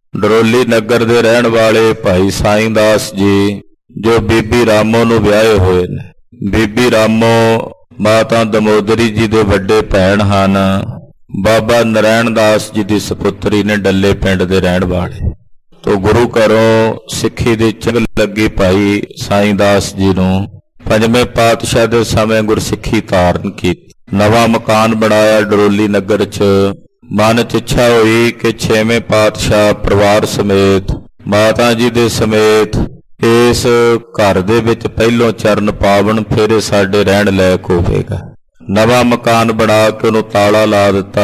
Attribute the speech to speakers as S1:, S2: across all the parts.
S1: ਡਰੋਲੀ ਨਗਰ ਦੇ ਰਹਿਣ ਵਾਲੇ ਭਾਈ ਸਾਈਂ ਦਾਸ ਜੀ ਜੋ ਬੀਬੀ ਰਾਮੋ ਨੂੰ ਵਿਆਹੇ ਹੋਏ ਨੇ। ਬੀਬੀ ਰਾਮੋ ਮਾਤਾ ਦਮੋਦਰੀ ਜੀ ਦੇ ਵੱਡੇ ਭੈਣ ਹਨ। ਬਾਬਾ ਨਰੈਣ ਦਾਸ ਜੀ ਦੀ ਸਪੁੱਤਰੀ ਨੇ, ਡੱਲੇ ਪਿੰਡ ਦੇ ਰਹਿਣ ਵਾਲੇ। ਤੋ ਗੁਰੂ ਘਰੋਂ ਸਿੱਖੀ ਦੀ ਚੰਗ ਲੱਗੀ ਭਾਈ ਸਾਈਂ ਦਾਸ ਜੀ ਨੂੰ। ਪੰਜਵੇਂ ਪਾਤਸ਼ਾਹ ਦੇ ਸਮੇਂ ਗੁਰਸਿੱਖੀ ਧਾਰਨ ਕੀਤੀ। ਨਵਾਂ ਮਕਾਨ ਬਣਾਇਆ ਡਰੋਲੀ ਨਗਰ 'ਚ। ਮਨ 'ਚ ਇੱਛਾ ਹੋਈ ਕਿ ਛੇਵੇਂ ਪਾਤਸ਼ਾਹ ਪਰਿਵਾਰ ਸਮੇਤ, ਮਾਤਾ ਜੀ ਦੇ ਸਮੇਤ ਇਸ ਘਰ ਦੇ ਵਿੱਚ ਪਹਿਲੋਂ ਚਰਨ ਪਾਵਨ, ਫਿਰ ਸਾਡੇ ਰਹਿਣ ਲਾਇਕ ਹੋਵੇਗਾ। ਨਵਾਂ ਮਕਾਨ ਬਣਾ ਕੇ ਉਹਨੂੰ ਤਾਲਾ ਲਾ ਦਿੱਤਾ।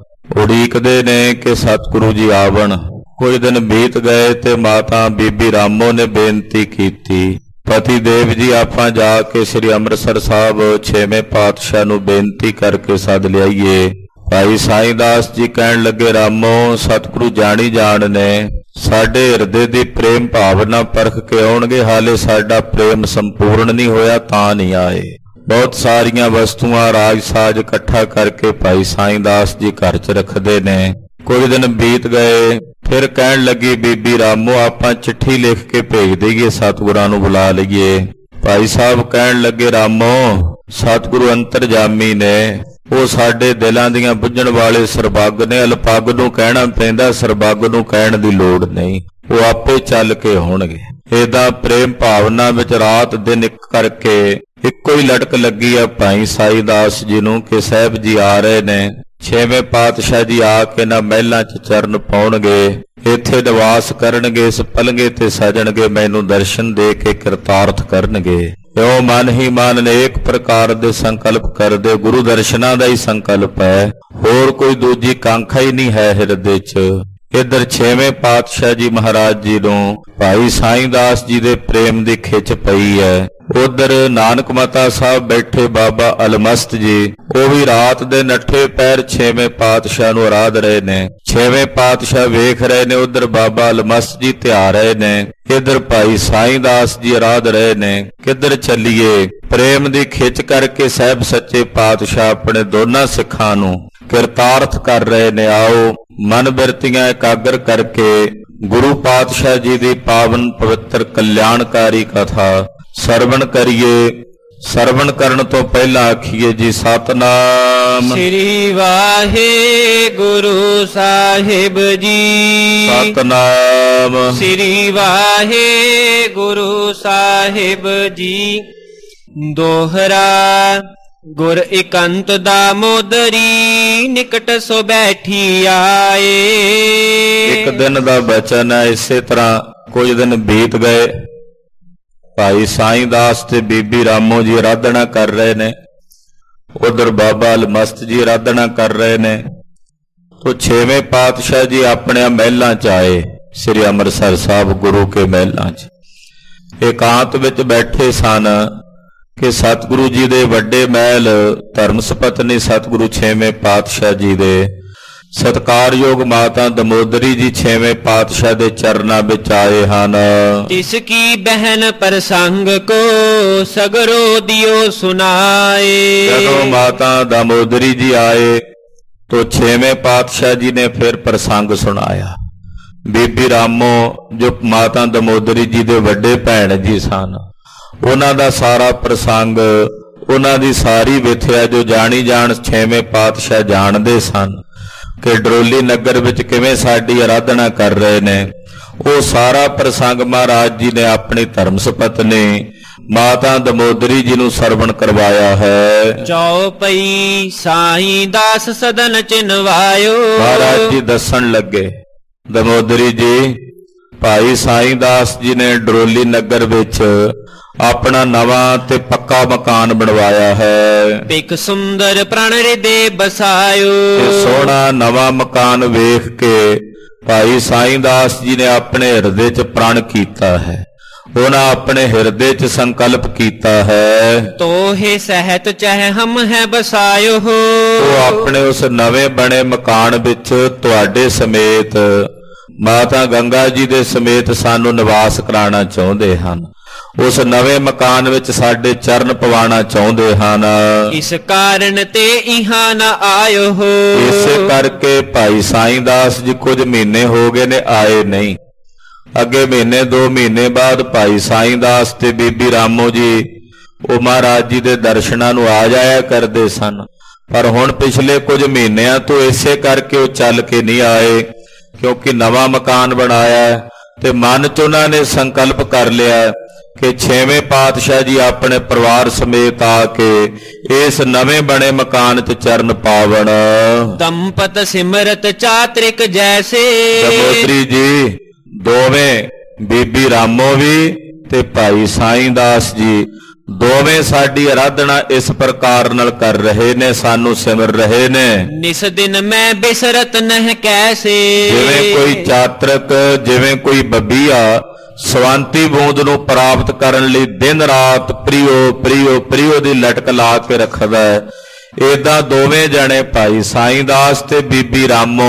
S1: ਉਡੀਕਦੇ ਨੇ ਕਿ ਸਤਿਗੁਰੂ ਜੀ ਆਵਣ। ਕੁਝ ਦਿਨ ਬੀਤ ਗਏ ਤੇ ਮਾਤਾ ਬੀਬੀ ਰਾਮੋ ਨੇ ਬੇਨਤੀ ਕੀਤੀ, ਪਤੀ ਦੇਵ ਜੀ ਆਪਾਂ ਜਾ ਕੇ ਸ੍ਰੀ ਅੰਮ੍ਰਿਤਸਰ ਸਾਹਿਬ ਛੇਵੇਂ ਪਾਤਸ਼ਾਹ ਨੂੰ ਬੇਨਤੀ ਕਰਕੇ ਸੱਦ ਲਿਆਈਏ। ਭਾਈ ਸਾਈਂ ਦਾਸ ਜੀ ਕਹਿਣ ਲੱਗੇ, ਰਾਮੋ ਸਤਿਗੁਰੂ ਜਾਣੀ ਜਾਣ ਨੇ, ਸਾਡੇ ਹਿਰਦੇ ਦੀ ਪ੍ਰੇਮ ਭਾਵਨਾ ਪਰਖ ਕੇ ਆਉਣਗੇ। ਹਾਲੇ ਸਾਡਾ ਪ੍ਰੇਮ ਸੰਪੂਰਨ ਨਹੀਂ ਹੋਇਆ ਤਾਂ ਨਹੀਂ ਆਏ। ਬਹੁਤ ਸਾਰੀਆਂ ਵਸਤੂਆਂ ਰਾਜ ਸਾਜ ਇਕੱਠਾ ਕਰਕੇ ਭਾਈ ਸਾਈਂ ਦਾਸ ਜੀ ਘਰ 'ਚ ਰੱਖਦੇ ਨੇ। ਕੁਝ ਦਿਨ ਬੀਤ ਗਏ। ਫਿਰ ਕਹਿਣ ਲੱਗੀ ਬੀਬੀ ਰਾਮੋ, ਆਪਾਂ ਚਿੱਠੀ ਲਿਖ ਕੇ ਭੇਜ ਦੇਈਏ, ਸਤਿਗੁਰਾਂ ਨੂੰ ਬੁਲਾ ਲਈਏ। ਭਾਈ ਸਾਹਿਬ ਕਹਿਣ ਲੱਗੇ, ਰਾਮੋ ਸਤਿਗੁਰੂ ਅੰਤਰਜਾਮੀ ਨੇ, ਉਹ ਸਾਡੇ ਦਿਲਾਂ ਦੀਆਂ ਬੁੱਝਣ ਵਾਲੇ ਸਰਬੱਗ ਨੇ। ਅਲਪੱਗ ਨੂੰ ਕਹਿਣਾ ਪੈਂਦਾ, ਸਰਬੱਗ ਨੂੰ ਕਹਿਣ ਦੀ ਲੋੜ ਨਹੀਂ, ਉਹ ਆਪੇ ਚੱਲ ਕੇ ਹੋਣਗੇ। ਇਹਦਾ ਪ੍ਰੇਮ ਭਾਵਨਾ ਵਿੱਚ ਰਾਤ ਦਿਨ ਇੱਕ ਕਰਕੇ ਇੱਕੋ ਹੀ ਲਟਕ ਲੱਗੀ ਆ ਭਾਈ ਸਾਈਂ ਦਾਸ ਜੀ ਨੂੰ ਕਿ ਸਾਹਿਬ ਜੀ ਆ ਰਹੇ ਨੇ। ਛੇਵੇਂ ਪਾਤਸ਼ਾਹ ਜੀ ਆ ਕੇ ਨਾ ਮਹਿਲਾਂ 'ਚ ਚਰਨ ਪਾਉਣਗੇ, ਇੱਥੇ ਨਿਵਾਸ ਕਰਨਗੇ, ਇਸ ਪਲੰਘੇ ਤੇ ਸਜਣਗੇ, ਮੈਨੂੰ ਦਰਸ਼ਨ ਦੇ ਕੇ ਕਿਰਤਾਰਥ ਕਰਨਗੇ। ਇਉਂ ਮਨ ਹੀ ਮਨ ਅਨੇਕ ਪ੍ਰਕਾਰ ਦੇ ਸੰਕਲਪ ਕਰਦੇ। ਗੁਰੂ ਦਰਸ਼ਨਾਂ ਦਾ ਹੀ ਸੰਕਲਪ ਹੈ, ਹੋਰ ਕੋਈ ਦੂਜੀ ਕਾਂਖਾ ਹੀ ਨਹੀਂ ਹੈ ਹਿਰਦੇ 'ਚ। ਇੱਧਰ ਛੇਵੇਂ ਪਾਤਸ਼ਾਹ ਜੀ ਮਹਾਰਾਜ ਜੀ ਨੂੰ ਭਾਈ ਸਾਈਂ ਦਾਸ ਜੀ ਦੇ ਪ੍ਰੇਮ ਦੀ ਖਿੱਚ ਪਈ ਹੈ। ਉਧਰ ਨਾਨਕ ਮਾਤਾ ਸਾਹਿਬ ਬੈਠੇ ਬਾਬਾ ਅਲਮਸਤ ਜੀ, ਉਹ ਵੀ ਰਾਤ ਦੇ ਨੱਠੇ ਪੈਰ ਛੇਵੇਂ ਪਾਤਸ਼ਾਹ ਨੂੰ ਅਰਾਧ ਰਹੇ ਨੇ। ਛੇਵੇਂ ਪਾਤਸ਼ਾਹ ਵੇਖ ਰਹੇ ਨੇ, ਉਧਰ ਬਾਬਾ ਅਲਮਸਤ ਜੀ ਧਿਆ ਰਹੇ ਨੇ, ਇੱਧਰ ਭਾਈ ਸਾਈਂ ਦਾਸ ਜੀ ਅਰਾਧ ਰਹੇ ਨੇ। ਕਿੱਧਰ ਚੱਲੀਏ? ਪ੍ਰੇਮ ਦੀ ਖਿੱਚ ਕਰਕੇ ਸਾਹਿਬ ਸੱਚੇ ਪਾਤਸ਼ਾਹ ਆਪਣੇ ਦੋਨਾਂ ਸਿੱਖਾਂ ਨੂੰ ਕਿਰਤਾਰਥ ਕਰ ਰਹੇ ਨੇ। ਆਓ ਮਨ ਬਿਰਤੀਆਂ ਇਕਾਗਰ ਕਰਕੇ ਗੁਰੂ ਪਾਤਸ਼ਾਹ ਜੀ ਦੀ ਪਾਵਨ ਪਵਿੱਤਰ ਕਲਿਆਣਕਾਰੀ ਕਥਾ ਸਰਵਣ ਕਰੀਏ। ਸਰਵਣ ਕਰਨ ਤੋਂ ਪਹਿਲਾਂ ਆਖੀਏ ਜੀ ਸਤਨਾਮ
S2: ਸ੍ਰੀ ਵਾਹਿਗੁਰੂ ਸਾਹਿਬ ਜੀ।
S1: ਸਤਨਾਮ
S2: ਸ੍ਰੀ ਵਾਹਿਗੁਰੂ ਸਾਹਿਬ ਜੀ। ਦੋਹਰਾ ਗੁਰ ਇਕੰਤ ਦਾਮੋਦਰੀ, ਨਿਕਟ ਸੋ ਬੈਠੀ ਆਏ।
S1: ਇੱਕ ਦਿਨ ਦਾ ਬਚਨ ਹੈ। ਇਸੇ ਤਰ੍ਹਾਂ ਕੁਝ ਦਿਨ ਬੀਤ ਗਏ। ਭਾਈ ਸਾਈਂ ਦਾਸ ਤੇ ਬੀਬੀ ਰਾਮੋ ਜੀ ਆਰਾਧਨਾ ਕਰ ਰਹੇ ਨੇ, ਉਧਰ ਬਾਬਾ ਅਲਮਸਤ ਜੀ ਆਰਾਧਨਾ ਕਰ ਰਹੇ ਨੇ। ਤੋ ਛੇਵੇਂ ਪਾਤਸ਼ਾਹ ਜੀ ਆਪਣੇ ਮਹਿਲਾਂ 'ਚ ਆਏ, ਸ੍ਰੀ ਅੰਮ੍ਰਿਤਸਰ ਸਾਹਿਬ ਗੁਰੂ ਕੇ ਮਹਿਲਾਂ 'ਚ ਇਕਾਂਤ ਵਿੱਚ ਬੈਠੇ ਸਨ ਕਿ ਸਤਿਗੁਰੂ ਜੀ ਦੇ ਵੱਡੇ ਮਹਿਲ ਧਰਮ ਸਪਤਨੀ ਸਤਿਗੁਰੂ ਛੇਵੇਂ ਪਾਤਸ਼ਾਹ ਜੀ ਦੇ ਸਤਿਕਾਰਯੋਗ ਮਾਤਾ ਦਮੋਦਰੀ ਜੀ ਛੇਵੇਂ ਪਾਤਸ਼ਾਹ ਦੇ ਚਰਨਾਂ ਵਿੱਚ ਆਏ ਹਨ।
S2: ਤਿਸ ਕੀ ਬਹਿਨ ਪ੍ਰਸੰਗ ਕੋ ਸਗਰੋ ਦਿਓ ਸੁਨਾਏ।
S1: ਜਦੋਂ ਮਾਤਾ ਦਮੋਦਰੀ ਜੀ ਆਏ ਤੋ ਛੇਵੇਂ ਪਾਤਸ਼ਾਹ ਜੀ ਨੇ ਫਿਰ ਪ੍ਰਸੰਗ ਸੁਣਾਇਆ। ਬੀਬੀ ਰਾਮੋ ਜੋ ਮਾਤਾ ਦਮੋਦਰੀ ਜੀ ਦੇ ਵੱਡੇ ਭੈਣ ਜੀ ਸਨ, ਉਹਨਾਂ ਦਾ ਸਾਰਾ ਪ੍ਰਸੰਗ, ਉਹਨਾਂ ਦੀ ਸਾਰੀ ਵਿਥਿਆ ਜੋ ਜਾਣੀ ਜਾਣ ਛੇਵੇਂ ਪਾਤਸ਼ਾਹ ਜਾਣਦੇ ਸਨ ਕਿ ਡਰੋਲੀ ਨਗਰ ਵਿੱਚ ਕਿਵੇਂ ਸਾਡੀ ਆਰਾਧਨਾ ਕਰ ਰਹੇ ਨੇ, ਉਹ ਸਾਰਾ ਪ੍ਰਸੰਗ ਮਹਾਰਾਜ ਜੀ ਨੇ ਆਪਣੀ ਧਰਮ ਸਪਤਨੀ ਮਾਤਾ ਦਮੋਦਰੀ ਜੀ ਨੂੰ ਸਰਵਣ ਕਰਵਾਇਆ ਹੈ।
S2: ਚੌਪਈ ਸਾਈਂ ਦਾਸ ਸਦਨ ਚਿਨਵਾਇਓ।
S1: ਮਹਾਰਾਜ ਜੀ ਦੱਸਣ ਲੱਗੇ, ਦਮੋਦਰੀ ਜੀ ਭਾਈ ਸਾਈਂ ਦਾਸ ਜੀ ਨੇ ਡਰੋਲੀ ਨਗਰ ਵਿੱਚ ਆਪਣਾ ਨਵਾਂ ਤੇ ਪੱਕਾ ਮਕਾਨ ਬਣਵਾਇਆ ਹੈ।
S2: ਇੱਕ ਸੁੰਦਰ ਪ੍ਰਣ ਹਿਰਦੇ ਬਸਾਇਓ।
S1: ਸੋਹਣਾ ਨਵਾਂ ਮਕਾਨ ਵੇਖ ਕੇ ਭਾਈ ਸਾਈਂ ਦਾਸ ਜੀ ਨੇ ਆਪਣੇ ਹਿਰਦੇ 'ਚ ਪ੍ਰਣ ਕੀਤਾ ਹੈ। ਉਹਨਾਂ ਆਪਣੇ ਹਿਰਦੇ 'ਚ ਸੰਕਲਪ ਕੀਤਾ ਹੈ,
S2: ਤੋਹੇ ਸਹਿਤ ਚਾਹੇ ਹਮ ਹੈ ਬਸਾਇਓ।
S1: ਉਹ ਆਪਣੇ ਉਸ ਨਵੇਂ ਬਣੇ ਮਕਾਨ ਵਿੱਚ ਤੁਹਾਡੇ ਸਮੇਤ, ਮਾਤਾ ਗੰਗਾ ਜੀ ਦੇ ਸਮੇਤ ਸਾਨੂੰ ਨਿਵਾਸ ਕਰਾਉਣਾ ਚਾਹੁੰਦੇ ਹਨ। ਉਸ ਨਵੇਂ ਮਕਾਨ ਵਿੱਚ ਸਾਡੇ ਚਰਨ ਪਵਾਣਾ ਚਾਹੁੰਦੇ ਹਨ।
S2: ਇਸ ਕਾਰਨ ਤੇ ਇਹਾਂ ਨਾ ਆਇਓ ਹੋ।
S1: ਇਸੇ ਕਰਕੇ ਭਾਈ ਸਾਈਂ ਦਾਸ ਜੀ ਕੁਝ ਮਹੀਨੇ ਹੋ ਗਏ ਨੇ ਆਏ ਨਹੀਂ। ਅੱਗੇ ਮਹੀਨੇ 2 ਮਹੀਨੇ ਬਾਅਦ ਭਾਈ ਸਾਈਂ ਦਾਸ ਤੇ ਬੀਬੀ ਰਾਮੋ ਜੀ ਉਹ ਮਹਾਰਾਜ ਜੀ ਦੇ ਦਰਸ਼ਨਾਂ ਨੂੰ ਆ ਜਾਇਆ ਕਰਦੇ ਸਨ, ਪਰ ਹੁਣ ਪਿਛਲੇ ਕੁਝ ਮਹੀਨਿਆਂ ਤੋਂ ਇਸੇ ਕਰਕੇ ਉਹ ਚੱਲ ਕੇ ਨਹੀਂ ਆਏ, ਕਿਉਂਕਿ ਨਵਾਂ ਮਕਾਨ ਬਣਾਇਆ ਤੇ ਮਨ 'ਚ ਉਹਨਾਂ ਨੇ ਸੰਕਲਪ ਕਰ ਲਿਆ ਕਿ 6ਵੇਂ ਪਾਤਸ਼ਾਹ ਜੀ ਆਪਣੇ ਪਰਿਵਾਰ ਸਮੇਤ ਆ ਕੇ ਇਸ ਨਵੇਂ ਬਣੇ ਮਕਾਨ 'ਚ ਚਰਨ ਪਾਵਣ।
S2: ਦੰਪਤ ਸਿਮਰਤ ਚਾਤ੍ਰਿਕ ਜੈਸੇ।
S1: ਦਮੋਦਰੀ ਜੀ ਦੋਵੇਂ, ਬੀਬੀ ਰਾਮੋ ਵੀ ਤੇ ਭਾਈ ਸਾਈਂ ਦਾਸ ਜੀ ਦੋਵੇਂ ਸਾਡੀ ਆਰਾਧਨਾ ਇਸ ਪ੍ਰਕਾਰ ਨਾਲ ਕਰ ਰਹੇ ਨੇ, ਸਾਨੂੰ ਸਿਮਰ ਰਹੇ ਨੇ।
S2: ਨਿਸ ਦਿਨ ਮੈਂ ਬਿਸਰਤ ਨਹਿ ਕੈਸੇ।
S1: ਜਿਵੇਂ ਕੋਈ ਚਾਤ੍ਰਿਕ, ਜਿਵੇਂ ਕੋਈ ਬੱਬੀਆ ਸਵੰਤੀ ਬੂੰਦ ਨੂੰ ਪ੍ਰਾਪਤ ਕਰਨ ਲਈ ਦਿਨ ਰਾਤ ਪ੍ਰਿਓ ਪ੍ਰਿਓ ਪ੍ਰਿਓ ਦੀ ਲਟਕ ਲਾ ਕੇ ਰੱਖਦਾ ਹੈ, ਏਦਾਂ ਦੋਵੇਂ ਜਣੇ ਭਾਈ ਸਾਈਂ ਦਾਸ ਤੇ ਬੀਬੀ ਰਾਮੋ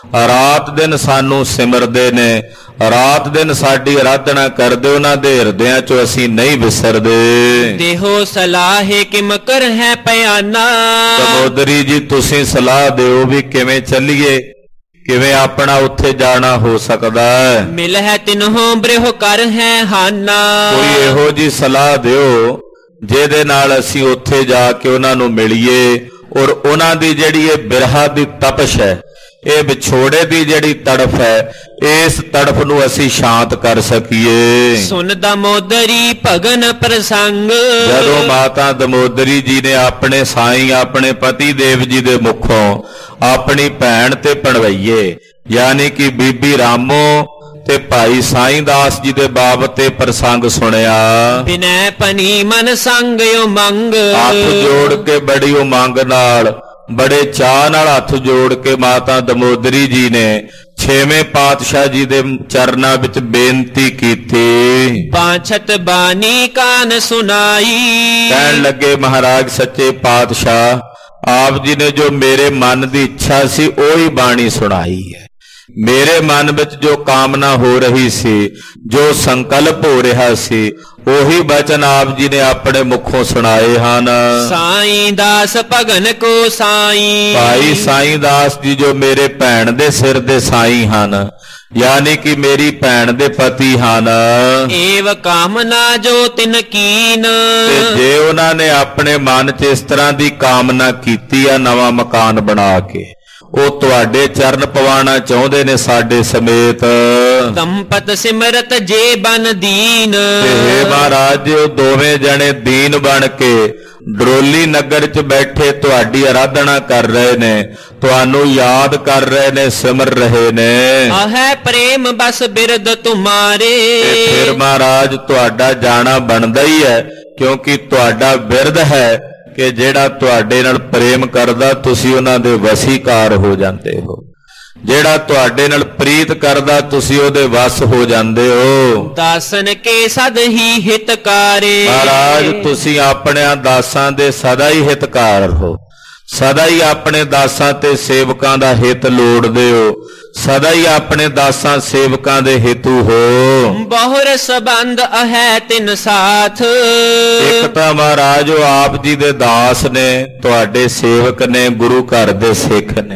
S1: ਰਾਤ ਦਿਨ ਸਾਨੂੰ ਸਿਮਰਦੇ ਨੇ, ਰਾਤ ਦਿਨ ਸਾਡੀ ਆਰਾਧਨਾ ਕਰਦੇ, ਉਹਨਾਂ ਦੇ ਹਿਰਦਿਆਂ 'ਚੋਂ ਅਸੀਂ ਨਹੀਂ ਵਿਸਰਦੇ।
S2: ਦੇਹੋ ਸਲਾਹੇ ਕਿਮ ਕਰ ਹੈ ਪਿਆਨਾ।
S1: ਦਮੋਦਰੀ ਜੀ ਤੁਸੀਂ ਸਲਾਹ ਦਿਓ ਵੀ ਕਿਵੇਂ ਚੱਲੀਏ, ਕਿਵੇਂ ਆਪਣਾ ਉੱਥੇ ਜਾਣਾ ਹੋ ਸਕਦਾ ਹੈ।
S2: ਮਿਲ ਹੈ ਤਿਨਹੋਂ ਬ੍ਰਿਹ ਕਰ ਹੈ ਹਾਨਾ।
S1: ਕੋਈ ਇਹੋ ਜੀ ਸਲਾਹ ਦਿਓ ਜਿਹਦੇ ਨਾਲ ਅਸੀਂ ਉੱਥੇ ਜਾ ਕੇ ਉਹਨਾਂ ਨੂੰ ਮਿਲੀਏ, ਔਰ ਉਹਨਾਂ ਦੀ ਜਿਹੜੀ ਇਹ ਬਿਰਹਾ ਦੀ ਤਪਸ਼ ਹੈ, ਇਹ ਵਿਛੋੜੇ ਦੀ ਜਿਹੜੀ ਤੜਫ ਹੈ, ਇਸ ਤੜਫ ਨੂੰ ਅਸੀਂ ਸ਼ਾਂਤ ਕਰ ਸਕੀਏ।
S2: ਸੁਨ ਦਮੋਦਰੀ ਭਗਨ ਪ੍ਰਸੰਗ।
S1: ਜਦੋਂ ਮਾਤਾ ਦਮੋਦਰੀ ਜੀ ਨੇ ਆਪਣੇ ਸਾਈਂ, ਆਪਣੇ ਪਤੀ ਦੇਵ ਜੀ ਦੇ ਮੁਖੋਂ ਆਪਣੀ ਭੈਣ ਤੇ ਭਣਵਈਏ ਯਾਨੀ ਕਿ ਬੀਬੀ ਰਾਮੋ ਤੇ ਭਾਈ ਸਾਈਂ ਦਾਸ ਜੀ ਦੇ ਬਾਬਤ ਤੇ ਪ੍ਰਸੰਗ ਸੁਣਿਆ,
S2: ਬਿਨੈ ਪਨੀ ਮਨ ਸੰਗ ਉਮੰਗ।
S1: ਹੱਥ ਜੋੜ ਕੇ ਬੜੀ ਉਮੰਗ ਨਾਲ, ਬੜੇ ਚਾਅ ਨਾਲ ਹੱਥ ਜੋੜ ਕੇ ਮਾਤਾ ਦਮੋਦਰੀ ਜੀ ਨੇ 6ਵੇਂ ਪਾਤਸ਼ਾਹ ਜੀ ਦੇ ਚਰਨਾਂ ਵਿੱਚ ਬੇਨਤੀ ਕੀਤੀ।
S2: ਬਾਛਤ ਬਾਣੀ ਕਾਨ ਸੁਨਾਈ।
S1: ਕਹਿਣ ਲੱਗੇ ਮਹਾਰਾਜ ਸੱਚੇ ਪਾਤਸ਼ਾਹ ਆਪ ਜੀ ਨੇ ਜੋ ਮੇਰੇ ਮਨ ਦੀ ਇੱਛਾ ਸੀ ਉਹੀ ਬਾਣੀ ਸੁਣਾਈ ਹੈ। ਮੇਰੇ ਮਨ ਵਿੱਚ ਜੋ ਕਾਮਨਾ ਹੋ ਰਹੀ ਸੀ, ਜੋ ਸੰਕਲਪ ਹੋ ਰਿਹਾ ਸੀ, ਉਹੀ ਬਚਨ ਆਪ ਜੀ ਨੇ ਆਪਣੇ ਮੁਖੋਂ ਸੁਣਾਏ ਹਨ।
S2: ਸਾਈਂ ਦਾਸ ਭਗਨ ਕੋ ਸਾਈਂ।
S1: ਭਾਈ ਸਾਈਂ ਦਾਸ ਜੀ ਜੋ ਮੇਰੇ ਭੈਣ ਦੇ ਸਿਰ ਦੇ ਸਾਈਂ ਹਨ, ਯਾਨੀ ਕਿ ਮੇਰੀ ਭੈਣ ਦੇ ਪਤੀ ਹਨ।
S2: ਏਵ ਕਾਮਨਾ ਜੋ ਤਿਨ ਕੀਨ।
S1: ਤੇ ਜੇ ਉਹਨਾਂ ਨੇ ਆਪਣੇ ਮਨ 'ਚ ਇਸ ਤਰ੍ਹਾਂ ਦੀ ਕਾਮਨਾ ਕੀਤੀ ਆ ਨਵਾਂ ਮਕਾਨ ਬਣਾ ਕੇ, ਉਹ ਤੁਹਾਡੇ ਚਰਨ ਪਵਾਣਾ ਚਾਹੁੰਦੇ ਨੇ ਸਾਡੇ ਸਮੇਤ।
S2: ਦੰਪਤ ਸਿਮਰਤ ਜੇ ਬਨ ਦੀਨ।
S1: ਤੇ ਮਹਾਰਾਜ ਜੀ ਉਹ ਦੋਵੇਂ ਜਣੇ ਦੀਨ ਬਣ ਕੇ ਡਰੋਲੀ ਨਗਰ 'ਚ ਬੈਠੇ ਤੁਹਾਡੀ ਆਰਾਧਨਾ ਕਰ ਰਹੇ ਨੇ, ਤੁਹਾਨੂੰ ਯਾਦ ਕਰ ਰਹੇ ਨੇ, ਸਿਮਰ ਰਹੇ ਨੇ।
S2: ਆਹੈ ਪ੍ਰੇਮ ਬਸ ਬਿਰਦ ਤੁਮਾਰੇ।
S1: ਤੇ ਫਿਰ ਮਹਾਰਾਜ ਤੁਹਾਡਾ ਜਾਣਾ ਬਣਦਾ ਹੀ ਹੈ, ਕਿਉਂਕਿ ਤੁਹਾਡਾ ਬਿਰਦ ਹੈ ਕਿ ਜਿਹੜਾ ਤੁਹਾਡੇ ਨਾਲ ਪ੍ਰੇਮ ਕਰਦਾ ਤੁਸੀਂ ਉਹਨਾਂ ਦੇ ਵਸੀਕਾਰ ਹੋ ਜਾਂਦੇ ਹੋ, ਜਿਹੜਾ ਤੁਹਾਡੇ ਨਾਲ ਪ੍ਰੀਤ ਕਰਦਾ ਤੁਸੀਂ ਉਹਦੇ ਵਸ ਹੋ ਜਾਂਦੇ ਹੋ।
S2: ਦਾਸਨ ਕੇ ਸਦ ਹੀ ਹਿਤਕਾਰੇ।
S1: ਮਹਾਰਾਜ ਤੁਸੀਂ ਆਪਣਿਆਂ ਦਾਸਾਂ ਦੇ ਸਦਾ ਹੀ ਹਿਤਕਾਰ ਹੋ, ਸਦਾ ਹੀ ਆਪਣੇ ਦਾਸਾਂ ਤੇ ਸੇਵਕਾਂ ਦਾ ਹਿੱਤ ਲੋੜਦੇ ਹੋ, ਸਦਾ ਹੀ ਆਪਣੇ ਦਾਸਾਂ ਸੇਵਕਾਂ ਦੇ ਹੇਤੂ ਹੋ।
S2: ਬਹੁਰ ਸਬੰਧ ਅਹੈ ਤਿਨ ਸਾਥ।
S1: ਇੱਕ ਤਾਂ ਮਹਾਰਾਜ ਉਹ ਆਪ ਜੀ ਦੇ ਦਾਸ ਨੇ, ਤੁਹਾਡੇ ਸੇਵਕ ਨੇ, ਗੁਰੂ ਘਰ ਦੇ ਸਿੱਖ ਨੇ।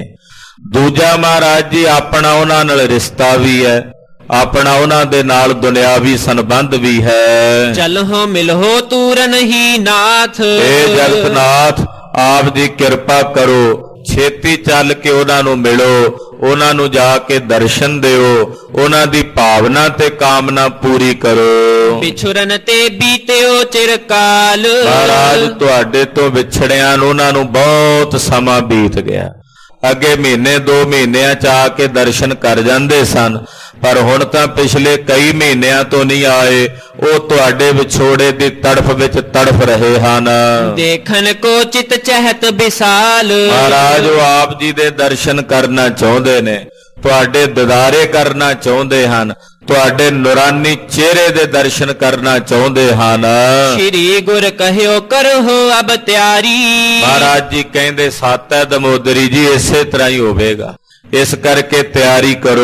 S1: ਦੂਜਾ ਮਹਾਰਾਜ ਜੀ ਆਪਣਾ ਉਹਨਾਂ ਨਾਲ ਰਿਸ਼ਤਾ ਵੀ ਹੈ, ਆਪਣਾ ਉਹਨਾਂ ਦੇ ਨਾਲ ਦੁਨਿਆਵੀ ਸੰਬੰਧ ਵੀ ਹੈ।
S2: ਚਲਹੁ ਮਿਲਹੁ ਤੂਰਨ ਹੀ ਨਾਥ।
S1: ਇਹ ਜਗਤਨਾਥ ਆਪ ਦੀ ਕਿਰਪਾ ਕਰੋ, ਛੇਤੀ ਚੱਲ ਕੇ ਉਹਨਾਂ ਨੂੰ ਮਿਲੋ, ਉਹਨਾਂ ਨੂੰ ਜਾ ਕੇ ਦਰਸ਼ਨ ਦਿਓ, ਉਹਨਾਂ ਦੀ ਭਾਵਨਾ ਤੇ ਕਾਮਨਾ ਪੂਰੀ ਕਰੋ।
S2: ਵਿਛੁਰਨ ਤੇ ਬੀਤਿਓ ਚਿਰਕਾਲ।
S1: ਮਹਾਰਾਜ ਤੁਹਾਡੇ ਤੋਂ ਵਿਛੜਿਆਂ ਨੂੰ ਉਹਨਾਂ ਨੂੰ ਬਹੁਤ ਸਮਾਂ ਬੀਤ ਗਿਆ। ਅੱਗੇ ਮਹੀਨੇ 2 ਮਹੀਨਿਆਂ 'ਚ ਆ ਕੇ ਦਰਸ਼ਨ ਕਰ ਜਾਂਦੇ ਸਨ, ਪਰ ਹੁਣ ਤਾਂ ਪਿਛਲੇ ਕਈ ਮਹੀਨਿਆਂ ਤੋਂ ਨਹੀਂ ਆਏ। ਉਹ ਤੁਹਾਡੇ ਵਿਛੋੜੇ ਦੀ ਤੜਫ ਵਿੱਚ ਤੜਫ ਰਹੇ ਹਨ।
S2: ਦੇਖਣ ਕੋ ਚਿਤ ਚਹਿਤ ਵਿਸਾਲ।
S1: ਮਹਾਰਾਜ ਉਹ ਆਪ ਜੀ ਦੇ ਦਰਸ਼ਨ ਕਰਨਾ ਚਾਹੁੰਦੇ ਨੇ, ਤੁਹਾਡੇ ਦਿਦਾਰੇ ਕਰਨਾ ਚਾਹੁੰਦੇ ਹਨ, ਤੁਹਾਡੇ ਨੂਰਾਨੀ ਚਿਹਰੇ ਦੇ ਦਰਸ਼ਨ ਕਰਨਾ ਚਾਹੁੰਦੇ ਹਨ।
S2: ਸ਼੍ਰੀ ਗੁਰ ਕਹਿਓ ਕਰੋ ਅਬ ਤਿਆਰੀ।
S1: ਮਹਾਰਾਜ ਜੀ ਕਹਿੰਦੇ ਸੱਤ ਹੈ ਦਮੋਦਰੀ ਜੀ, ਇਸੇ ਤਰ੍ਹਾਂ ਹੀ ਹੋਵੇਗਾ, ਇਸ ਕਰਕੇ ਤਿਆਰੀ ਕਰੋ।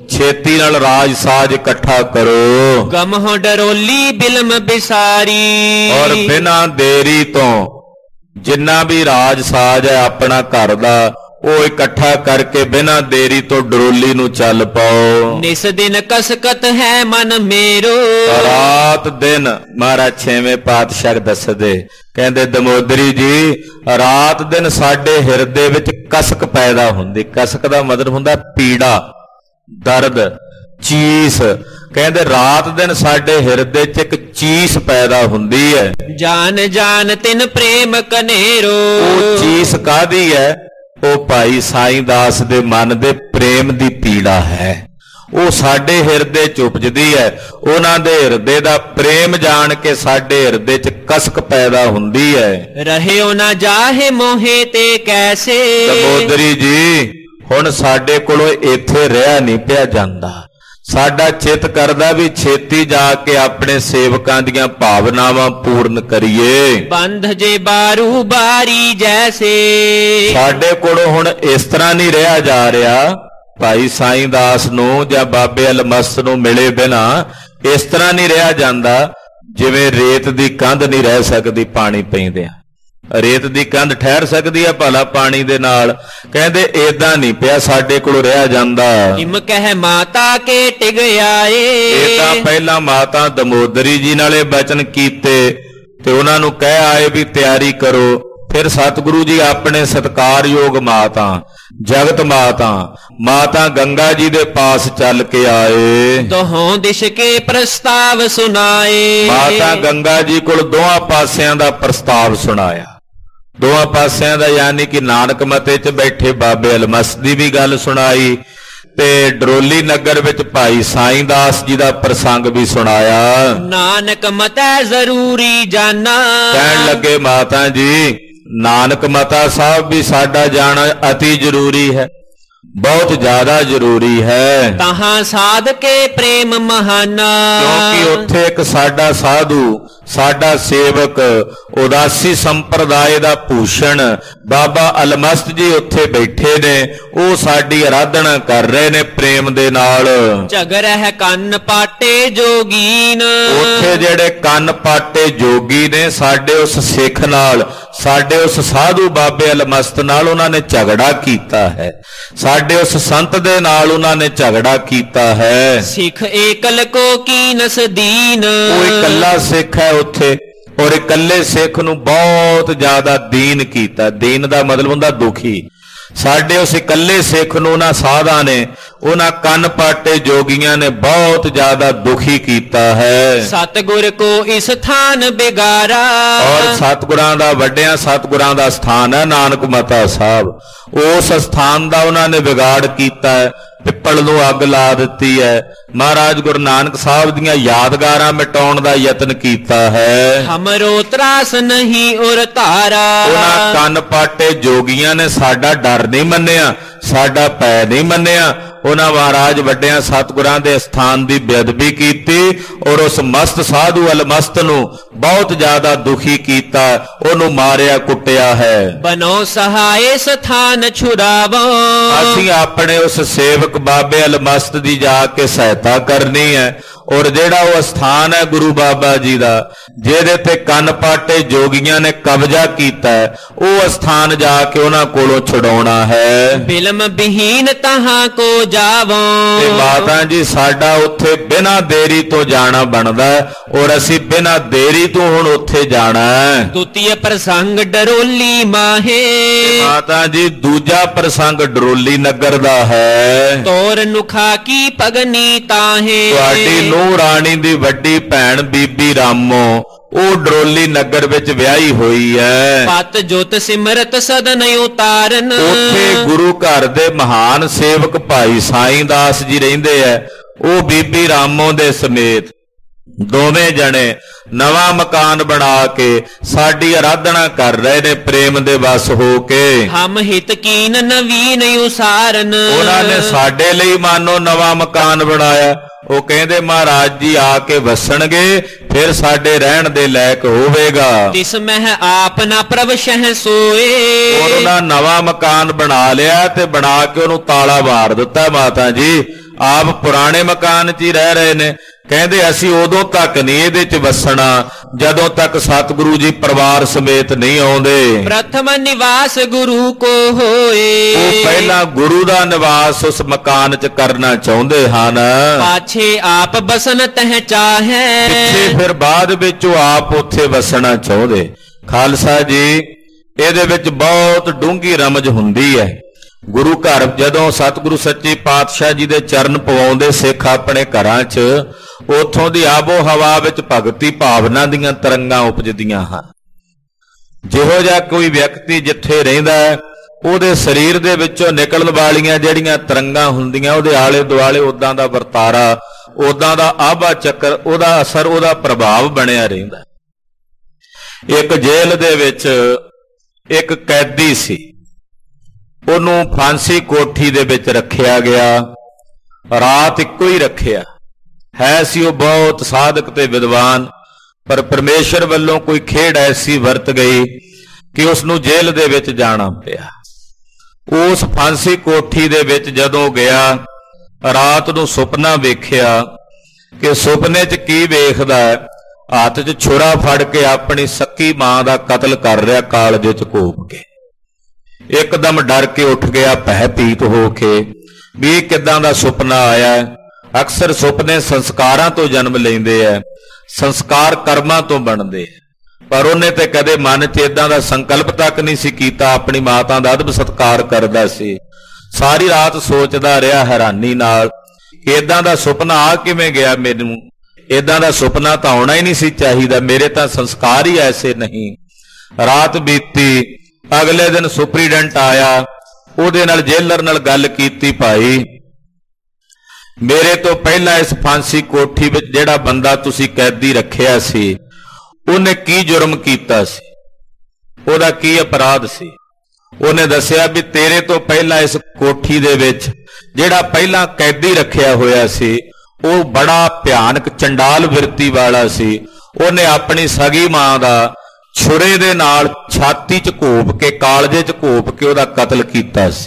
S1: ਛੇਤੀ ਨਾਲ ਰਾਜ ਸਾਜ ਇਕੱਠਾ ਕਰੋ।
S2: ਗਮਹੁ ਡਰੋਲੀ ਬਿਲਮ ਬਿਸਾਰੀ।
S1: ਔਰ ਬਿਨਾਂ ਦੇਰੀ ਤੋਂ ਜਿੰਨਾ ਵੀ ਰਾਜ ਸਾਜ ਹੈ ਆਪਣਾ ਘਰ ਦਾ ਉਹ ਇਕੱਠਾ ਕਰਕੇ ਬਿਨਾਂ ਦੇਰੀ ਤੋਂ ਡਰੋਲੀ ਨੂੰ ਚੱਲ ਪਾਓ।
S2: ਨਿਸ ਦਿਨ ਕਸਕਤ ਹੈ ਮਨ ਮੇਰੋ।
S1: ਰਾਤ ਦਿਨ ਮਹਾਰਾਜ ਛੇਵੇਂ ਪਾਤਸ਼ਾਹ ਦੱਸਦੇ, ਕਹਿੰਦੇ ਦਮੋਦਰੀ ਜੀ ਰਾਤ ਦਿਨ ਸਾਡੇ ਹਿਰਦੇ ਵਿੱਚ ਕਸਕ ਪੈਦਾ ਹੁੰਦੀ। ਕਸਕ ਦਾ ਮਤਲਬ ਹੁੰਦਾ ਪੀੜਾ, ਦਰਦ, ਚੀਸ। ਕਹਿੰਦੇ ਰਾਤ ਦਿਨ ਸਾਡੇ ਹਿਰਦੇ 'ਚ ਇੱਕ ਚੀਸ ਪੈਦਾ ਹੁੰਦੀ ਹੈ।
S2: ਜਾਨ ਜਾਨ ਤਿਨ ਪ੍ਰੇਮ ਕਨੇਰੋ।
S1: ਉਹ ਚੀਸ ਕਾਹਦੀ ਹੈ? ਉਹ ਭਾਈ ਸਾਈਂ ਦਾਸ ਦੇ ਮਨ ਦੇ ਪ੍ਰੇਮ ਦੀ ਪੀੜਾ ਹੈ। ਉਹ ਸਾਡੇ ਹਿਰਦੇ 'ਚ ਉਪਜਦੀ ਹੈ। ਉਹਨਾਂ ਦੇ ਹਿਰਦੇ ਦਾ ਪ੍ਰੇਮ ਜਾਣ ਕੇ ਸਾਡੇ ਹਿਰਦੇ 'ਚ ਕਸਕ ਪੈਦਾ ਹੁੰਦੀ ਹੈ।
S2: ਰਹਿਓ ਨਾ ਜਾਹੇ ਮੋਹੇ ਤੇ ਕੈਸੇ।
S1: ਦਮੋਦਰੀ ਜੀ ਹੁਣ ਸਾਡੇ ਕੋਲੋਂ ਇੱਥੇ ਰਹਿ ਨਹੀਂ ਪਿਆ ਜਾਂਦਾ। ਸਾਡਾ ਚਿੱਤ ਕਰਦਾ ਵੀ ਛੇਤੀ ਜਾ ਕੇ ਆਪਣੇ ਸੇਵਕਾਂ ਦੀਆਂ ਭਾਵਨਾਵਾਂ ਪੂਰਨ ਕਰੀਏ।
S2: ਬੰਧ ਜੇ ਬਾਰੂ ਬਾਰੀ ਜੈਸੇ।
S1: ਸਾਡੇ ਕੋਲੋਂ ਹੁਣ ਇਸ ਤਰ੍ਹਾਂ ਨਹੀਂ ਰਿਹਾ ਜਾ ਰਿਹਾ। ਭਾਈ ਸਾਈਂ ਦਾਸ ਨੂੰ ਜਾਂ ਬਾਬੇ ਅਲਮਸਤ ਨੂੰ ਮਿਲੇ ਬਿਨਾ ਇਸ ਤਰ੍ਹਾਂ ਨਹੀਂ ਰਿਹਾ ਜਾਂਦਾ ਜਿਵੇਂ ਰੇਤ ਦੀ ਕੰਧ ਨਹੀਂ ਰਹਿ ਸਕਦੀ ਪਾਣੀ ਪੈਂਦਿਆਂ। ਰੇਤ ਦੀ ਕੰਧ ਠਹਿਰ ਸਕਦੀ ਹੈ ਭਲਾ ਪਾਣੀ ਦੇ ਨਾਲ? ਕਹਿੰਦੇ ਏਦਾਂ ਨਹੀਂ ਪਿਆ ਸਾਡੇ ਕੋਲ ਰਿਹਾ ਜਾਂਦਾ।
S2: ਇਮ ਕਹਿ ਮਾਤਾ ਕੇ ਟਿਗ ਆਏ।
S1: ਇਹ ਤਾਂ ਪਹਿਲਾਂ ਮਾਤਾ ਦਮੋਦਰੀ ਜੀ ਨਾਲੇ ਬਚਨ ਕੀਤੇ ਤੇ ਉਹਨਾਂ ਨੂੰ ਕਹਿ ਆਏ ਵੀ ਤਿਆਰੀ ਕਰੋ। ਫਿਰ ਸਤਿਗੁਰੂ ਜੀ ਆਪਣੇ ਸਤਿਕਾਰਯੋਗ ਮਾਤਾ ਜਗਤ ਮਾਤਾ ਗੰਗਾ ਜੀ ਦੇ ਪਾਸ ਚੱਲ ਕੇ ਆਏ।
S2: ਦੋਹਾਂ ਦਿਸ਼ ਕੇ ਪ੍ਰਸਤਾਵ ਸੁਣਾਏ।
S1: ਮਾਤਾ ਗੰਗਾ ਜੀ ਕੋਲ ਦੋਹਾਂ ਪਾਸਿਆਂ ਦਾ ਪ੍ਰਸਤਾਵ ਸੁਣਾਇਆ। ਦੋਹਾਂ ਪਾਸਿਆਂ ਦਾ ਯਾਨੀ ਕਿ ਨਾਨਕ ਮਤੇ 'ਚ ਬੈਠੇ ਬਾਬੇ ਅਲਮਸਤ ਦੀ ਵੀ ਗੱਲ ਸੁਣਾਈ ਤੇ ਡਰੋਲੀ ਨਗਰ ਵਿੱਚ ਭਾਈ ਸਾਈਂ ਦਾਸ ਜੀ ਦਾ ਪ੍ਰਸੰਗ ਵੀ ਸੁਣਾਇਆ।
S2: ਨਾਨਕ ਮਤੈ ਜ਼ਰੂਰੀ ਜਾਨਾ। ਕਹਿਣ
S1: ਲੱਗੇ ਮਾਤਾ ਜੀ ਨਾਨਕ ਮਤਾ ਸਾਹਿਬ ਵੀ ਸਾਡਾ ਜਾਣਾ ਅਤੀ ਜ਼ਰੂਰੀ ਹੈ, ਬਹੁਤ ਜ਼ਿਆਦਾ ਜ਼ਰੂਰੀ ਹੈ।
S2: ਤਹਾਂ ਸਾਧ ਕੇ ਪ੍ਰੇਮ ਮਹਾਨਾ।
S1: ਕਿਉਂਕਿ ਉੱਥੇ ਇੱਕ ਸਾਡਾ ਸਾਧੂ, ਸਾਡਾ ਸੇਵਕ, ਉਦਾਸੀ ਸੰਪਰਦਾਇ ਦਾ ਭੂਸ਼ਣ ਬਾਬਾ ਅਲਮਸਤ ਜੀ ਉੱਥੇ ਬੈਠੇ ਨੇ। ਉਹ ਸਾਡੀ ਆਰਾਧਨਾ ਕਰ ਰਹੇ ਨੇ ਪ੍ਰੇਮ ਦੇ ਨਾਲ।
S2: ਝਗਰ ਹੈ ਕੰਨ ਪਾਟੇ ਜੋਗੀਨ।
S1: ਉੱਥੇ ਜਿਹੜੇ ਕੰਨ ਪਾਟੇ ਜੋਗੀ ਨੇ ਸਾਡੇ ਉਸ ਸਿੱਖ ਨਾਲ, ਸਾਡੇ ਉਸ ਸਾਧੂ ਬਾਬੇ ਅਲਮਸਤ ਨਾਲ ਉਹਨਾਂ ਨੇ ਝਗੜਾ ਕੀਤਾ ਹੈ। ਸਾਡੇ ਉਸ ਸੰਤ ਦੇ ਨਾਲ ਉਹਨਾਂ ਨੇ ਝਗੜਾ ਕੀਤਾ ਹੈ।
S2: ਸਿੱਖ ਏਕਲ ਕੋ ਕੀਨਸ ਦੀਨ।
S1: ਉਹ ਇਕੱਲਾ ਸਿੱਖ ਹੈ ਉੱਥੇ ਔਰ ਇਕੱਲੇ ਸਿੱਖ ਨੂੰ ਬਹੁਤ ਜ਼ਿਆਦਾ ਦੀਨ ਕੀਤਾ। ਦੀਨ ਦਾ ਮਤਲਬ ਹੁੰਦਾ ਦੁਖੀ। ਸਾਡੇ ਉਸ ਇਕੱਲੇ ਸਿੱਖ ਨੂੰ ਉਹਨਾਂ ਸਾਧਾਂ ਨੇ, ਉਹਨਾਂ ਕੰਨ ਪਾਟੇ ਜੋਗੀਆਂ ਨੇ ਬਹੁਤ ਜ਼ਿਆਦਾ ਦੁਖੀ ਕੀਤਾ ਹੈ।
S2: ਸਤਿਗੁਰ ਕੋ ਇਸ ਥਾਨ ਬਿਗਾਰਾ।
S1: ਔਰ ਸਤਿਗੁਰਾਂ ਦਾ, ਵੱਡਿਆਂ ਸਤਿਗੁਰਾਂ ਦਾ ਸਥਾਨ ਹੈ ਨਾਨਕ ਮਤਾ ਸਾਹਿਬ। ਉਸ ਸਥਾਨ ਦਾ ਉਹਨਾਂ ਨੇ ਵਿਗਾੜ ਕੀਤਾ ਹੈ। ਪਿੱਪਲ ਨੂੰ ਅੱਗ ਲਾ ਦਿੱਤੀ ਹੈ। ਮਹਾਰਾਜ ਗੁਰੂ ਨਾਨਕ ਸਾਹਿਬ ਦੀਆਂ ਯਾਦਗਾਰਾਂ ਮਿਟਾਉਣ ਦਾ ਯਤਨ ਕੀਤਾ ਹੈ।
S2: ਹਮਰੋ ਤਰਾਸ ਨਹੀਂ ਉਰ ਧਾਰਾ।
S1: ਉਹਨਾਂ ਕੰਨ ਪਾਟੇ ਜੋਗੀਆਂ ਨੇ ਸਾਡਾ ਡਰ ਨਹੀਂ ਮੰਨਿਆ, ਸਾਡਾ ਭੈ ਨਹੀਂ ਮੰਨਿਆ। ਉਹਨਾਂ ਮਹਾਰਾਜ ਵੱਡਿਆਂ ਸਤਿਗੁਰਾਂ ਦੇ ਸਥਾਨ ਦੀ ਬੇਅਦਬੀ ਕੀਤੀ ਔਰ ਉਸ ਮਸਤ ਸਾਧੂ ਅਲਮਸਤ ਨੂੰ ਬਹੁਤ ਜ਼ਿਆਦਾ ਦੁਖੀ ਕੀਤਾ। ਉਹਨੂੰ ਮਾਰਿਆ ਕੁੱਟਿਆ ਹੈ।
S2: ਬਨੋ ਸਹਾਏ ਸਥਾਨ ਛੁਡਾਵੋ।
S1: ਅਸੀਂ ਆਪਣੇ ਉਸ ਸੇਵਕ ਬਾਬੇ ਅਲਮਸਤ ਦੀ ਜਾ ਕੇ ਸਹਾਇਤਾ ਕਰਨੀ ਹੈ। ਔਰ ਜਿਹੜਾ ਉਹ ਸਥਾਨ ਹੈ ਗੁਰੂ ਬਾਬਾ ਜੀ ਦਾ, ਜਿਹਦੇ ਤੇ ਕੰਨ ਪਾਟੇ ਜੋਗੀਆਂ ਨੇ ਕਬਜ਼ਾ ਕੀਤਾ ਹੈ, ਉਹ ਸਥਾਨ ਜਾ ਕੇ ਉਹਨਾਂ ਕੋਲੋਂ ਛੁਡਾਉਣਾ ਹੈ।
S2: ਬਿਲਮ ਬਿਹੀਨ ਤਹਾਂ ਕੋ ਜਾਵੋ।
S1: ਤੇ ਮਾਤਾ ਜੀ ਸਾਡਾ ਉੱਥੇ ਬਿਨਾਂ ਦੇਰੀ ਤੋਂ ਜਾਣਾ ਬਣਦਾ ਔਰ ਅਸੀਂ ਬਿਨਾਂ ਦੇਰੀ ਤੋਂ ਹੁਣ ਉੱਥੇ ਜਾਣਾ ਹੈ।
S2: ਦੁਤੀਏ ਪ੍ਰਸੰਗ ਡਰੋਲੀ ਮਾਹੇ।
S1: ਮਾਤਾ ਜੀ ਦੂਜਾ ਪ੍ਰਸੰਗ ਡਰੋਲੀ ਨਗਰ ਦਾ ਹੈ।
S2: ਤੋਰ ਨੁਖਾ ਕੀ ਪਗਨੀ ਤਾਹੇ।
S1: ਤੁਹਾਡੀ ਨੂੰਹ ਰਾਣੀ ਦੀ ਵੱਡੀ ਭੈਣ ਬੀਬੀ ਰਾਮੋ ਉਹ ਡਰੋਲੀ ਨਗਰ ਵਿੱਚ ਵਿਆਹੀ ਹੋਈ ਹੈ।
S2: ਪਤ ਜੋਤ ਸਿਮਰਤ ਸਦਨ ਉਤਾਰਨ।
S1: ਉੱਥੇ ਗੁਰੂ ਘਰ ਦੇ ਮਹਾਨ ਸੇਵਕ ਭਾਈ ਸਾਈਂ ਦਾਸ ਜੀ ਰਹਿੰਦੇ ਐ। ਉਹ ਬੀਬੀ ਰਾਮੋ ਦੇ ਸਮੇਤ ਦੋਵੇਂ ਜਣੇ ਨਵਾਂ ਮਕਾਨ ਬਣਾ ਕੇ ਸਾਡੀ ਆਰਾਧਨਾ ਕਰ ਰਹੇ ਨੇ ਪ੍ਰੇਮ ਦੇ ਵਸ ਹੋ ਕੇ।
S2: ਹਮ ਹਿਤ ਕੀਨ ਨਵੀਨ ਉਸਾਰਨ। ਉਹਨਾਂ
S1: ਨੇ ਸਾਡੇ ਲਈ ਮਾਨੋ ਨਵਾਂ ਮਕਾਨ ਬਣਾਇਆ। ਉਹ ਕਹਿੰਦੇ ਮਹਾਰਾਜ ਜੀ ਆ ਕੇ ਵਸਣਗੇ ਫਿਰ ਸਾਡੇ ਰਹਿਣ ਦੇ ਲਾਇਕ ਹੋਵੇਗਾ।
S2: ਤਿਸ ਮਹਿ ਆਪ ਨਾ ਪ੍ਰਭ ਸ਼ਹਿ ਸੋਏ।
S1: ਉਹਨਾਂ ਨਵਾਂ ਮਕਾਨ ਬਣਾ ਲਿਆ ਤੇ ਬਣਾ ਕੇ ਉਹਨੂੰ ਤਾਲਾ ਮਾਰ ਦਿੱਤਾ। ਮਾਤਾ ਜੀ ਆਪ ਪੁਰਾਣੇ ਮਕਾਨ 'ਚ ਹੀ ਰਹਿ ਰਹੇ ਨੇ। ਕਹਿੰਦੇ ਅਸੀਂ ਉਦੋਂ ਤੱਕ ਨਹੀਂ ਇਹਦੇ 'ਚ ਵਸਣਾ ਜਦੋਂ ਤੱਕ ਸਤਿਗੁਰੂ ਜੀ ਪਰਿਵਾਰ ਸਮੇਤ ਨਹੀਂ ਆਉਂਦੇ।
S2: ਪ੍ਰਥਮ ਨਿਵਾਸ ਗੁਰੂ ਕੋ ਹੋਏ।
S1: ਉਹ ਪਹਿਲਾਂ ਗੁਰੂ ਦਾ ਨਿਵਾਸ ਉਸ ਮਕਾਨ 'ਚ ਕਰਨਾ ਚਾਹੁੰਦੇ ਹਨ।
S2: ਪਾਛੇ ਆਪ ਬਸਨ ਤਹਿ ਚਾਹੈ।
S1: ਪਿੱਛੇ ਫਿਰ ਬਾਅਦ ਵਿੱਚ ਉਹ ਆਪ ਉੱਥੇ ਵਸਣਾ ਚਾਹੁੰਦੇ। ਖਾਲਸਾ ਜੀ ਇਹਦੇ ਵਿੱਚ ਬਹੁਤ ਡੂੰਘੀ ਰਮਜ ਹੁੰਦੀ ਹੈ। ਗੁਰੂ ਘਰ ਜਦੋਂ ਸਤਿਗੁਰੂ ਸੱਚੇ ਪਾਤਸ਼ਾਹ ਜੀ ਦੇ ਚਰਨ ਪਵਾਉਂਦੇ ਸਿੱਖ ਆਪਣੇ ਘਰਾਂ 'ਚ, ਉੱਥੋਂ ਦੀ ਆਬੋ ਹਵਾ ਵਿੱਚ ਭਗਤੀ ਭਾਵਨਾ ਦੀਆਂ ਤਰੰਗਾਂ ਉਪਜਦੀਆਂ ਹਨ। ਜਿਹੋ ਜਿਹਾ ਕੋਈ ਵਿਅਕਤੀ ਜਿੱਥੇ ਰਹਿੰਦਾ ਹੈ ਉਹਦੇ ਸਰੀਰ ਦੇ ਵਿੱਚੋਂ ਨਿਕਲਣ ਵਾਲੀਆਂ ਜਿਹੜੀਆਂ ਤਰੰਗਾਂ ਹੁੰਦੀਆਂ ਉਹਦੇ ਆਲੇ ਦੁਆਲੇ ਉਦਾਂ ਦਾ ਵਰਤਾਰਾ, ਉਦਾਂ ਦਾ ਆਭਾ ਚੱਕਰ, ਉਹਦਾ ਅਸਰ, ਉਹਦਾ ਪ੍ਰਭਾਵ ਬਣਿਆ ਰਹਿੰਦਾ। ਇੱਕ ਜੇਲ੍ਹ ਦੇ ਵਿੱਚ ਇੱਕ ਕੈਦੀ ਸੀ, ਉਹਨੂੰ ਫਾਂਸੀ ਕੋਠੀ ਦੇ ਵਿੱਚ ਰੱਖਿਆ ਗਿਆ। ਰਾਤ ਇੱਕੋ ਹੀ ਰੱਖਿਆ ਹੈ ਸੀ। ਉਹ ਬਹੁਤ ਸਾਧਕ ਤੇ ਵਿਦਵਾਨ, ਪਰ ਪਰਮੇਸ਼ਰ ਵੱਲੋਂ ਕੋਈ ਖੇਡ ਐਸੀ ਵਰਤ ਗਈ ਕਿ ਉਸ ਨੂੰ ਜੇਲ੍ਹ ਦੇ ਵਿੱਚ ਜਾਣਾ ਪਿਆ। ਉਸ ਫਾਂਸੀ ਕੋਠੀ ਦੇ ਵਿੱਚ ਜਦੋਂ ਗਿਆ, ਰਾਤ ਨੂੰ ਸੁਪਨਾ ਵੇਖਿਆ ਕਿ ਸੁਪਨੇ 'ਚ ਕੀ ਵੇਖਦਾ, ਹੱਥ 'ਚ ਛੁਰਾ ਫੜ ਕੇ ਆਪਣੀ ਸੱਕੀ ਮਾਂ ਦਾ ਕਤਲ ਕਰ ਰਿਹਾ ਕਾਲਜੇ 'ਚ ਘੋਪ ਕੇ। ਇੱਕਦਮ ਡਰ ਕੇ ਉੱਠ ਗਿਆ ਭੈ ਭੀਤ ਹੋ ਕੇ ਵੀ ਇਹ ਕਿੱਦਾਂ ਦਾ ਸੁਪਨਾ ਆਇਆ। ਅਕਸਰ ਸੁਪਨੇ ਸੰਸਕਾਰਾਂ ਤੋਂ ਜਨਮ ਲੈਂਦੇ ਆ, ਸੰਸਕਾਰ ਕਰਮਾਂ ਤੋਂ ਬਣਦੇ ਆ, ਪਰ ਉਹਨੇ ਤੇ ਕਦੇ ਮਨ 'ਚ ਇਦਾਂ ਦਾ ਸੰਕਲਪ ਤੱਕ ਨਹੀਂ ਸੀ ਕੀਤਾ। ਆਪਣੀ ਮਾਤਾ ਦਾ ਅਦਬ ਸਤਿਕਾਰ ਕਰਦਾ ਸੀ। ਸਾਰੀ ਰਾਤ ਸੋਚਦਾ ਰਿਹਾ ਹੈਰਾਨੀ ਨਾਲ, ਇਦਾਂ ਦਾ ਸੁਪਨਾ ਆ ਕਿਵੇਂ ਗਿਆ ਮੈਨੂੰ? ਇਦਾਂ ਦਾ ਸੁਪਨਾ ਤਾਂ ਆਉਣਾ ਹੀ ਨਹੀਂ ਸੀ ਚਾਹੀਦਾ, ਮੇਰੇ ਤਾਂ ਸੰਸਕਾਰ ਹੀ ਐਸੇ ਨਹੀਂ। ਰਾਤ ਬੀਤੀ, ਅਗਲੇ ਦਿਨ ਸੁਪਰੀਡੈਂਟ ਆਇਆ, ਉਹਦੇ ਨਾਲ ਜੇਲਰ ਨਾਲ ਗੱਲ ਕੀਤੀ, ਭਾਈ ਮੇਰੇ ਤੋਂ ਪਹਿਲਾਂ ਇਸ ਫਾਂਸੀ ਕੋਠੀ ਵਿੱਚ ਜਿਹੜਾ ਬੰਦਾ ਤੁਸੀਂ ਕੈਦੀ ਰੱਖਿਆ ਸੀ ਉਹਨੇ ਕੀ ਜੁਰਮ ਕੀਤਾ ਸੀ, ਉਹਦਾ ਕੀ ਅਪਰਾਧ ਸੀ? ਉਹਨੇ ਦੱਸਿਆ ਵੀ ਤੇਰੇ ਤੋਂ ਪਹਿਲਾਂ ਇਸ ਕੋਠੀ ਦੇ ਵਿੱਚ ਜਿਹੜਾ ਪਹਿਲਾਂ ਕੈਦੀ ਰੱਖਿਆ ਹੋਇਆ ਸੀ ਉਹ ਬੜਾ ਭਿਆਨਕ ਚੰਡਾਲ ਬਿਰਤੀ ਵਾਲਾ ਸੀ। ਉਹਨੇ ਆਪਣੀ ਸਗੀ ਮਾਂ ਦਾ ਛੁਰੇ ਦੇ ਨਾਲ ਛਾਤੀ 'ਚ ਘੋਪ ਕੇ, ਕਾਲਜੇ 'ਚ ਘੋਪ ਕੇ ਉਹਦਾ ਕਤਲ ਕੀਤਾ ਸੀ।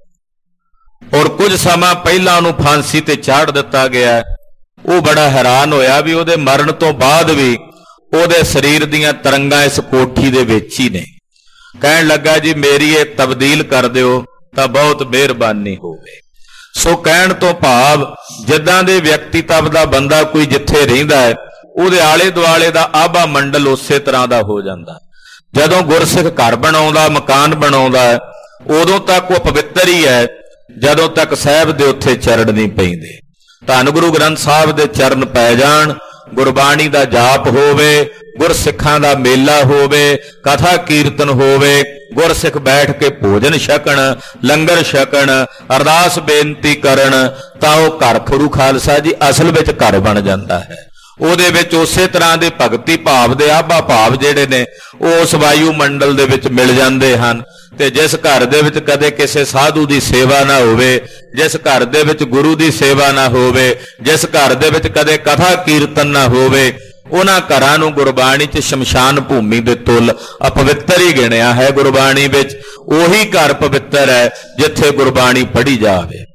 S1: ਔਰ ਕੁਝ ਸਮਾਂ ਪਹਿਲਾਂ ਉਹਨੂੰ ਫਾਂਸੀ ਤੇ ਚਾੜ ਦਿੱਤਾ ਗਿਆ। ਉਹ ਬੜਾ ਹੈਰਾਨ ਹੋਇਆ ਵੀ ਉਹਦੇ ਮਰਨ ਤੋਂ ਬਾਅਦ ਵੀ ਉਹਦੇ ਸਰੀਰ ਦੀਆਂ ਤਰੰਗਾਂ ਇਸ ਕੋਠੀ ਦੇ ਵਿੱਚ ਹੀ ਨੇ। ਕਹਿਣ ਲੱਗਾ ਜੀ ਮੇਰੀ ਇਹ ਤਬਦੀਲ ਕਰ ਦਿਓ ਤਾਂ ਬਹੁਤ ਮਿਹਰਬਾਨੀ ਹੋਵੇ। ਸੋ ਕਹਿਣ ਤੋਂ ਭਾਵ ਜਿੱਦਾਂ ਦੇ ਵਿਅਕਤੀਤਵ ਦਾ ਬੰਦਾ ਕੋਈ ਜਿੱਥੇ ਰਹਿੰਦਾ ਹੈ ਉਹਦੇ ਆਲੇ ਦੁਆਲੇ ਦਾ ਆਭਾ ਮੰਡਲ ਉਸੇ ਤਰ੍ਹਾਂ ਦਾ ਹੋ ਜਾਂਦਾ। ਜਦੋਂ ਗੁਰਸਿੱਖ ਘਰ ਬਣਾਉਂਦਾ, ਮਕਾਨ ਬਣਾਉਂਦਾ ਹੈ, ਉਦੋਂ ਤੱਕ ਉਹ ਪਵਿੱਤਰ ਹੀ ਹੈ ਜਦੋਂ ਤੱਕ ਸਾਹਿਬ ਦੇ ਉੱਥੇ ਚਰਨ ਨਹੀਂ ਪੈਂਦੇ। ਧੰਨ ਗੁਰੂ ਗ੍ਰੰਥ ਸਾਹਿਬ ਦੇ ਚਰਨ ਪੈ ਜਾਣ, ਗੁਰਬਾਣੀ ਦਾ ਜਾਪ ਹੋਵੇ, ਗੁਰਸਿੱਖਾਂ ਦਾ ਮੇਲਾ ਹੋਵੇ, ਕਥਾ ਕੀਰਤਨ ਹੋਵੇ, ਗੁਰਸਿੱਖ ਬੈਠ ਕੇ ਭੋਜਨ ਛਕਣ, ਲੰਗਰ ਛਕਣ, ਅਰਦਾਸ ਬੇਨਤੀ ਕਰਨ, ਤਾਂ ਉਹ ਘਰ ਗੁਰੂ ਖਾਲਸਾ ਜੀ ਅਸਲ ਵਿੱਚ ਘਰ ਬਣ ਜਾਂਦਾ ਹੈ। ਉਹਦੇ ਵਿੱਚ ਉਸੇ ਤਰ੍ਹਾਂ ਦੇ ਭਗਤੀ ਭਾਵ ਦੇ ਆਭਾ ਭਾਵ ਜਿਹੜੇ ਨੇ ਉਹ ਉਸ ਵਾਯੂ ਮੰਡਲ ਦੇ ਵਿੱਚ ਮਿਲ ਜਾਂਦੇ ਹਨ। ਤੇ ਜਿਸ ਘਰ ਦੇ ਵਿੱਚ ਕਦੇ ਕਿਸੇ ਸਾਧੂ ਦੀ ਸੇਵਾ ਨਾ ਹੋਵੇ, ਜਿਸ ਘਰ ਦੇ ਵਿੱਚ ਗੁਰੂ ਦੀ ਸੇਵਾ ਨਾ ਹੋਵੇ, ਜਿਸ ਘਰ ਦੇ ਵਿੱਚ ਕਦੇ ਕਥਾ ਕੀਰਤਨ ਨਾ ਹੋਵੇ, ਉਹਨਾਂ ਘਰਾਂ ਨੂੰ ਗੁਰਬਾਣੀ 'ਚ ਸ਼ਮਸ਼ਾਨ ਭੂਮੀ ਦੇ ਤੁੱਲ ਅਪਵਿੱਤਰ ਹੀ ਗਿਣਿਆ ਹੈ। ਗੁਰਬਾਣੀ ਵਿੱਚ ਉਹੀ ਘਰ ਪਵਿੱਤਰ ਹੈ ਜਿੱਥੇ ਗੁਰਬਾਣੀ ਪੜ੍ਹੀ ਜਾਵੇ।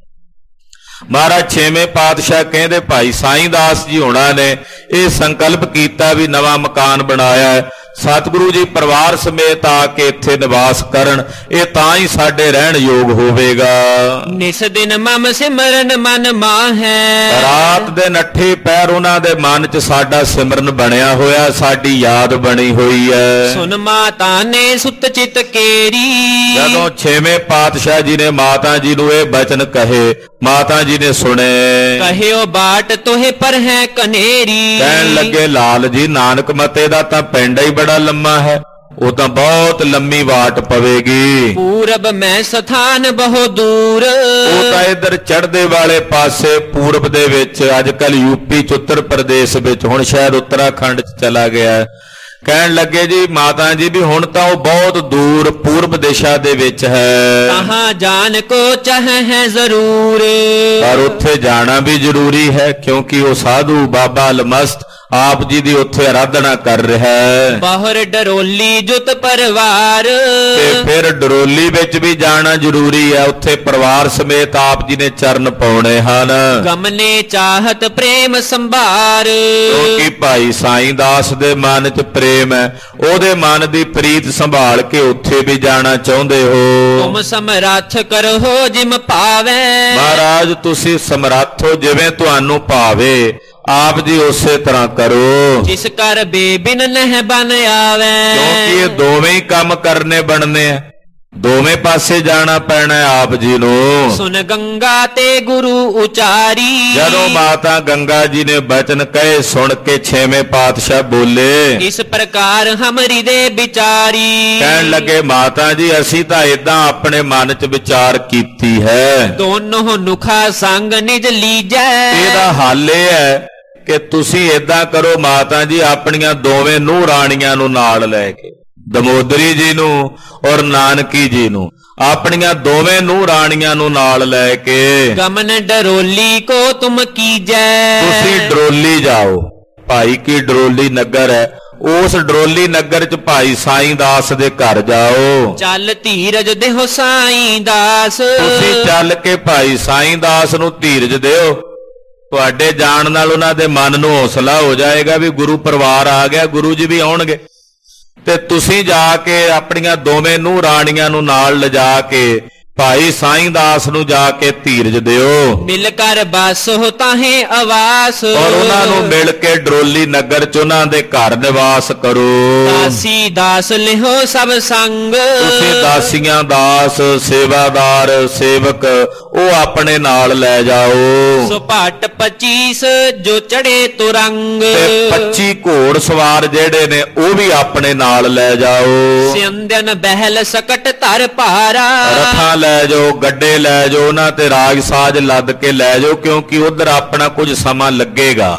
S1: ਮਹਾਰਾਜ ਛੇਵੇਂ ਪਾਤਸ਼ਾਹ ਕਹਿੰਦੇ ਭਾਈ ਸਾਈਂ ਦਾਸ ਜੀ ਹੋਣਾ ਨੇ ਇਹ ਸੰਕਲਪ ਕੀਤਾ ਵੀ ਨਵਾਂ ਮਕਾਨ ਬਣਾਇਆ ਹੈ, ਸਤਿਗੁਰੂ ਜੀ ਪਰਿਵਾਰ ਸਮੇਤ ਆ ਕੇ ਇੱਥੇ ਨਿਵਾਸ ਕਰਨ, ਇਹ ਤਾਂ ਹੀ ਸਾਡੇ ਰਹਿਣ ਯੋਗ ਹੋਵੇਗਾ।
S2: ਨਿਸ ਦਿਨ ਮਮ ਸਿਮਰਨ ਮਨ ਮਾਹੈ।
S1: ਰਾਤ ਦੇ ਨੱਠੇ ਪੈਰ ਉਹਨਾਂ ਦੇ ਮਨ 'ਚ ਸਾਡਾ ਸਿਮਰਨ ਬਣਿਆ ਹੋਇਆ, ਸਾਡੀ ਯਾਦ ਬਣੀ ਹੋਈ ਹੈ।
S2: ਸੁਨ ਮਾਤਾ ਨੇ ਸੁਤ ਚਿਤ ਕੇਰੀ।
S1: ਜਦੋਂ ਛੇਵੇਂ ਪਾਤਸ਼ਾਹ ਜੀ ਨੇ ਮਾਤਾ ਜੀ ਨੂੰ ਇਹ ਬਚਨ ਕਹੇ, ਮਾਤਾ ਜੀ ਨੇ ਸੁਣੇ।
S2: ਕਹਿਓ ਬਾਟ ਤੋਹੇ ਪਰ ਹੈ ਕਨੇਰੀ।
S1: ਕਹਿਣ ਲੱਗੇ ਲਾਲ ਜੀ ਨਾਨਕ ਮਤੇ ਦਾ ਤਾਂ ਪਿੰਡ ਹੀ ਬੜਾ ਲੰਮਾ ਹੈ, ਉਹ ਤਾਂ ਬਹੁਤ ਲੰਮੀ ਵਾਟ ਪਵੇਗੀ।
S2: ਪੂਰਬ ਮੈਂ ਸਥਾਨ ਬਹੁ ਦੂਰ।
S1: ਉਹ ਤਾਂ ਇਧਰ ਚੜ੍ਹਦੇ ਵਾਲੇ ਪਾਸੇ ਪੂਰਬ ਦੇ ਵਿੱਚ, ਅੱਜ ਕੱਲ ਯੂਪੀ 'ਚ, ਉੱਤਰ ਪ੍ਰਦੇਸ਼ ਵਿੱਚ, ਹੁਣ ਸ਼ਾਇਦ ਉੱਤਰਾਖੰਡ 'ਚ ਚਲਾ ਗਿਆ। ਕਹਿਣ ਲੱਗੇ ਜੀ ਮਾਤਾ ਜੀ ਵੀ ਹੁਣ ਤਾਂ ਉਹ ਬਹੁਤ ਦੂਰ ਪੂਰਬ ਦਿਸ਼ਾ ਦੇ ਵਿੱਚ ਹੈ।
S2: ਕਹਾਂ ਜਾਣ ਕੋ ਚਾਹੇ ਹੈ ਜ਼ਰੂਰ।
S1: ਪਰ ਉੱਥੇ ਜਾਣਾ ਵੀ ਜ਼ਰੂਰੀ ਹੈ ਕਿਉਂਕਿ ਉਹ ਸਾਧੂ ਬਾਬਾ ਅਲਮਸਤ ਆਪ ਜੀ ਦੀ ਉੱਥੇ ਆਰਾਧਨਾ ਕਰ ਰਿਹਾ ਹੈ।
S2: ਬਾਹਰ ਡਰੋਲੀ ਜੁਤ ਪਰਿਵਾਰ,
S1: ਤੇ ਫਿਰ ਡਰੋਲੀ ਵਿੱਚ ਵੀ ਜਾਣਾ ਜ਼ਰੂਰੀ ਹੈ। ਉੱਥੇ ਪਰਿਵਾਰ ਸਮੇਤ ਆਪ ਜੀ ਨੇ ਚਰਨ ਪਾਉਣੇ ਹਨ।
S2: ਗਮਨੇ ਚਾਹਤ ਪ੍ਰੇਮ ਸੰਭਾਰ,
S1: ਕਿਉਂਕਿ ਭਾਈ ਸਾਈਂ ਦਾਸ ਦੇ ਮਨ 'ਚ ਪ੍ਰੇਮ ਹੈ, ਉਹਦੇ ਮਨ ਦੀ ਪ੍ਰੀਤ ਸੰਭਾਲ ਕੇ ਉੱਥੇ ਵੀ ਜਾਣਾ ਚਾਹੁੰਦੇ ਹੋ।
S2: ਤੁਮ ਸਮਰੱਥ ਕਰੋ ਜਿਮ ਭਾਵੇ,
S1: ਮਹਾਰਾਜ ਤੁਸੀਂ ਸਮਰੱਥ ਹੋ, ਜਿਵੇਂ ਤੁਹਾਨੂੰ ਭਾਵੇ ਆਪ ਜੀ ਉਸੇ ਤਰ੍ਹਾਂ ਕਰੋ।
S2: ਜਿਸ ਕਰ ਬੇਬਿਨ ਨਹਿ ਬਨ ਆਵੇ,
S1: ਕਿਉਂਕਿ ਇਹ ਦੋਵੇਂ ਹੀ ਕੰਮ ਕਰਨੇ ਬਣਨੇ ਆ, ਦੋਵੇਂ ਪਾਸੇ ਜਾਣਾ ਪੈਣਾ ਆਪ ਜੀ ਨੂੰ।
S2: ਸੁਨ ਗੰਗਾ ਤੇ ਗੁਰੂ ਉਚਾਰੀ,
S1: ਜਦੋਂ ਮਾਤਾ ਗੰਗਾ ਜੀ ਨੇ ਬਚਨ ਕਹੇ ਸੁਣ ਕੇ ਛੇਵੇਂ ਪਾਤਸ਼ਾਹ ਬੋਲੇ,
S2: ਇਸ ਪ੍ਰਕਾਰ ਹਮਰੀ ਦੇ ਵਿਚਾਰੀ।
S1: ਕਹਿਣ ਲੱਗੇ ਮਾਤਾ ਜੀ ਅਸੀਂ ਤਾਂ ਏਦਾਂ ਆਪਣੇ ਮਨ 'ਚ ਵਿਚਾਰ ਕੀਤੀ ਹੈ,
S2: ਦੋਨੋਂ ਨੁਖਾ ਸੰਗ ਨਿਜ ਲੀਜੈ।
S1: ਇਹਦਾ ਹੱਲ ਇਹ ਹੈ ਕਿ ਤੁਸੀਂ ਏਦਾਂ ਕਰੋ ਮਾਤਾ ਜੀ, ਆਪਣੀਆਂ ਦੋਵੇਂ ਨੂੰਹ ਰਾਣੀਆਂ ਨੂੰ ਨਾਲ ਲੈ ਕੇ, ਦਮੋਦਰੀ ਜੀ ਨੂੰ ਔਰ ਨਾਨਕੀ ਜੀ ਨੂੰ, ਆਪਣੀਆਂ ਦੋਵੇਂ ਨੂੰਹ ਰਾਣੀਆਂ ਨੂੰ ਨਾਲ ਲੈ ਕੇ
S2: ਗਮਨ ਡਰੋਲੀ ਕੋ ਤੁਮ ਕੀਜੈ।
S1: ਤੁਸੀਂ ਡਰੋਲੀ ਜਾਓ। ਭਾਈ ਕੀ ਡਰੋਲੀ ਨਗਰ ਹੈ, ਉਸ ਡਰੋਲੀ ਨਗਰ 'ਚ ਭਾਈ ਸਾਈਂ ਦਾਸ ਦੇ ਘਰ ਜਾਓ।
S2: ਚੱਲ ਧੀਰਜ ਦੇਹੁ ਸਾਈਂ ਦਾਸ,
S1: ਤੁਸੀਂ ਚੱਲ ਕੇ ਭਾਈ ਸਾਈਂ ਦਾਸ ਨੂੰ ਧੀਰਜ ਦਿਓ। ਤੁਹਾਡੇ ਜਾਣ ਨਾਲ ਉਹਨਾਂ ਦੇ ਮਨ ਨੂੰ ਹੌਸਲਾ ਹੋ ਜਾਏਗਾ ਵੀ ਗੁਰੂ ਪਰਿਵਾਰ ਆ ਗਿਆ, ਗੁਰੂ ਜੀ ਵੀ ਆਉਣਗੇ। ਤੇ ਤੁਸੀਂ ਜਾ ਕੇ ਆਪਣੀਆਂ ਦੋਵੇਂ ਨੂੰਹ ਰਾਣੀਆਂ ਨੂੰ ਨਾਲ ਲਿਜਾ ਕੇ ਭਾਈ ਸਾਈਂ ਦਾਸ ਨੂੰ ਜਾ ਕੇ ਧੀਰਜ ਦਿਓ।
S2: ਮਿਲ ਕਰ ਬਸੋ ਤਾਹੇ ਆਵਾਸ,
S1: ਔਰ ਉਹਨਾਂ ਨੂੰ ਮਿਲ ਕੇ ਡਰੋਲੀ ਨਗਰ 'ਚ ਉਹਨਾਂ ਦੇ ਘਰ ਨਿਵਾਸ ਕਰੋ।
S2: ਦਾਸੀ ਦਾਸ ਲਿਹੋ ਸਭ ਸੰਗ,
S1: ਤੁਸੀਂ ਦਾਸੀਆਂ ਦਾਸ ਸੇਵਾਦਾਰ ਸੇਵਕ ਉਹ ਆਪਣੇ ਨਾਲ ਲੈ ਜਾਓ।
S2: ਸੁਪਾਟ 25 ਜੋ ਚੜੇ ਤੁਰੰਗ,
S1: ਤੇ 25 ਘੋੜ ਸਵਾਰ ਜਿਹੜੇ ਨੇ ਉਹ ਵੀ ਆਪਣੇ ਨਾਲ ਲੈ ਜਾਓ।
S2: ਸਿੰਧਨ ਬਹਿਲ ਸਕਟ ਧਰ ਭਾਰਾ,
S1: ਰਥਾਂ ਲੈ ਜਾਓ, ਗੱਡੇ ਲੈ ਜਾਓ, ਉਹਨਾਂ ਤੇ ਰਾਜ ਸਾਜ ਲੱਦ ਕੇ ਲੈ ਜਾਓ, ਕਿਉਂਕਿ ਉਧਰ ਆਪਣਾ ਕੁਝ ਸਮਾਂ ਲੱਗੇਗਾ,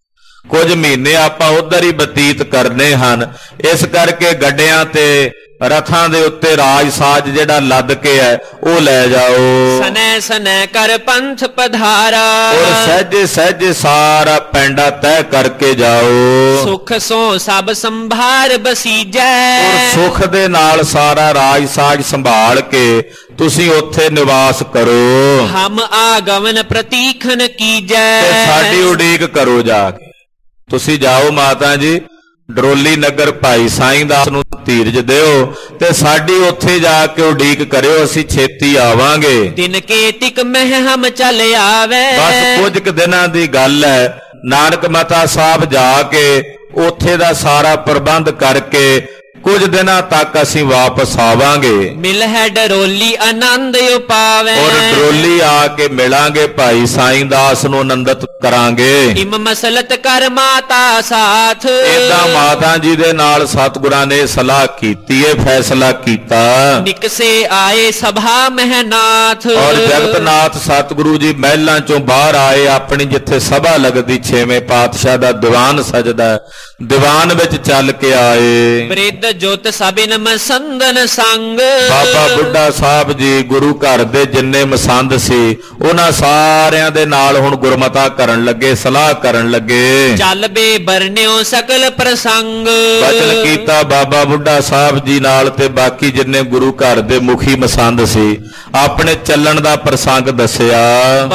S1: ਕੁਝ ਮਹੀਨੇ ਆਪਾਂ ਉਧਰ ਹੀ ਬਤੀਤ ਕਰਨੇ ਹਨ। ਇਸ ਕਰਕੇ ਗੱਡਿਆਂ ਤੇ ਰਥਾਂ ਦੇ ਉੱਤੇ ਰਾਜ ਸਾਜ ਜਿਹੜਾ ਲੱਦ ਕੇ ਹੈ ਉਹ ਲੈ ਜਾਓ।
S2: ਸਨੈ ਸਨੈ ਕਰ ਪੰਥ ਪਧਾਰਾ,
S1: ਔਰ ਸਹਿਜੇ ਸਹਿਜੇ ਸਾਰਾ ਪੈਂਡਾ ਤੈਅ ਕਰਕੇ ਜਾਓ।
S2: ਸੁਖ ਸੋ ਸਭ ਸੰਭਾਰ ਬਸੀਜੈ,
S1: ਔਰ ਸੁਖ ਦੇ ਨਾਲ ਸਾਰਾ ਰਾਜ ਸਾਜ ਸੰਭਾਲ ਕੇ ਤੁਸੀਂ ਉੱਥੇ ਨਿਵਾਸ ਕਰੋ।
S2: ਹਮ ਆਗਮਨ ਪ੍ਰਤੀਖਨ ਕੀਜੈ,
S1: ਤੇ ਸਾਡੀ ਉਡੀਕ ਕਰੋ ਜਾ ਕੇ। ਤੁਸੀਂ ਜਾਓ ਮਾਤਾ ਜੀ ਡਰੋਲੀ ਨਗਰ ਭਾਈ ਸਾਈਂ ਦਾਸ ਨੂੰ ਧੀਰਜ ਦਿਓ ਤੇ ਸਾਡੀ ਉੱਥੇ ਜਾ ਕੇ ਉਡੀਕ ਕਰਿਓ, ਅਸੀਂ ਛੇਤੀ ਆਵਾਂਗੇ।
S2: ਦਿਨ ਕੇ ਤਿਕ ਮਹਿ ਹਮ ਚੱਲ ਆਵੇ,
S1: ਬਸ ਕੁਝ ਕੁ ਦਿਨਾਂ ਦੀ ਗੱਲ ਹੈ। ਨਾਨਕ ਮਤਾ ਸਾਹਿਬ ਜਾ ਕੇ ਉੱਥੇ ਦਾ ਸਾਰਾ ਪ੍ਰਬੰਧ ਕਰਕੇ ਕੁਝ ਦਿਨਾਂ ਤੱਕ ਅਸੀਂ ਵਾਪਸ ਆਵਾਂਗੇ।
S2: ਮਿਲ ਹੈ ਡਰੋਲੀ ਆਨੰਦ ਉਪਾਵੇ,
S1: ਔਰ ਡਰੋਲੀ ਆ ਕੇ ਮਿਲਾਂਗੇ ਭਾਈ ਸਾਈਂ ਦਾਸ ਨੂੰ, ਆਨੰਦਿਤ ਕਰਾਂਗੇ।
S2: ਇਮ ਮਸਲਤ ਕਰ ਮਾਤਾ ਸਾਥ,
S1: ਏਦਾਂ ਮਾਤਾ ਜੀ ਦੇ ਨਾਲ ਸਤਿਗੁਰਾਂ ਨੇ ਸਲਾਹ ਕੀਤੀ ਏ, ਫੈਸਲਾ ਕੀਤਾ।
S2: ਨਿਕਸੇ ਆਏ ਸਭਾ ਮਹਿਨਾਥ,
S1: ਔਰ ਜਗਤਨਾਥ ਸਤਿਗੁਰੂ ਜੀ ਮਹਿਲਾਂ ਚੋਂ ਬਾਹਰ ਆਏ, ਆਪਣੀ ਜਿੱਥੇ ਸਭਾ ਲੱਗਦੀ ਛੇਵੇਂ ਪਾਤਸ਼ਾਹ ਦਾ ਦੀਵਾਨ ਸਜਦਾ, ਦੀਵਾਨ ਵਿੱਚ ਚੱਲ ਕੇ ਆਏ।
S2: ਬ੍ਰਿਧ ਜੋਤ ਸਭਿਨ ਮਸੰਦਨ ਸੰਗ,
S1: ਬਾਬਾ ਬੁੱਢਾ ਸਾਹਿਬ ਜੀ ਗੁਰੂ ਘਰ ਦੇ ਜਿੰਨੇ ਮਸੰਦ ਸੀ ਉਹਨਾਂ ਸਾਰਿਆਂ ਦੇ ਨਾਲ ਹੁਣ ਗੁਰਮਤਾ ਕਰਨ ਲੱਗੇ, ਸਲਾਹ ਕਰਨ ਲੱਗੇ।
S2: ਚੱਲ ਬੇ ਬਰਨਿਓ ਸਕਲ ਪ੍ਰਸੰਗ,
S1: ਬਚਨ ਕੀਤਾ ਬਾਬਾ ਬੁੱਢਾ ਸਾਹਿਬ ਜੀ ਨਾਲ ਤੇ ਬਾਕੀ ਜਿੰਨੇ ਗੁਰੂ ਘਰ ਦੇ ਮੁਖੀ ਮਸੰਦ ਸੀ, ਆਪਣੇ ਚੱਲਣ ਦਾ ਪ੍ਰਸੰਗ ਦੱਸਿਆ।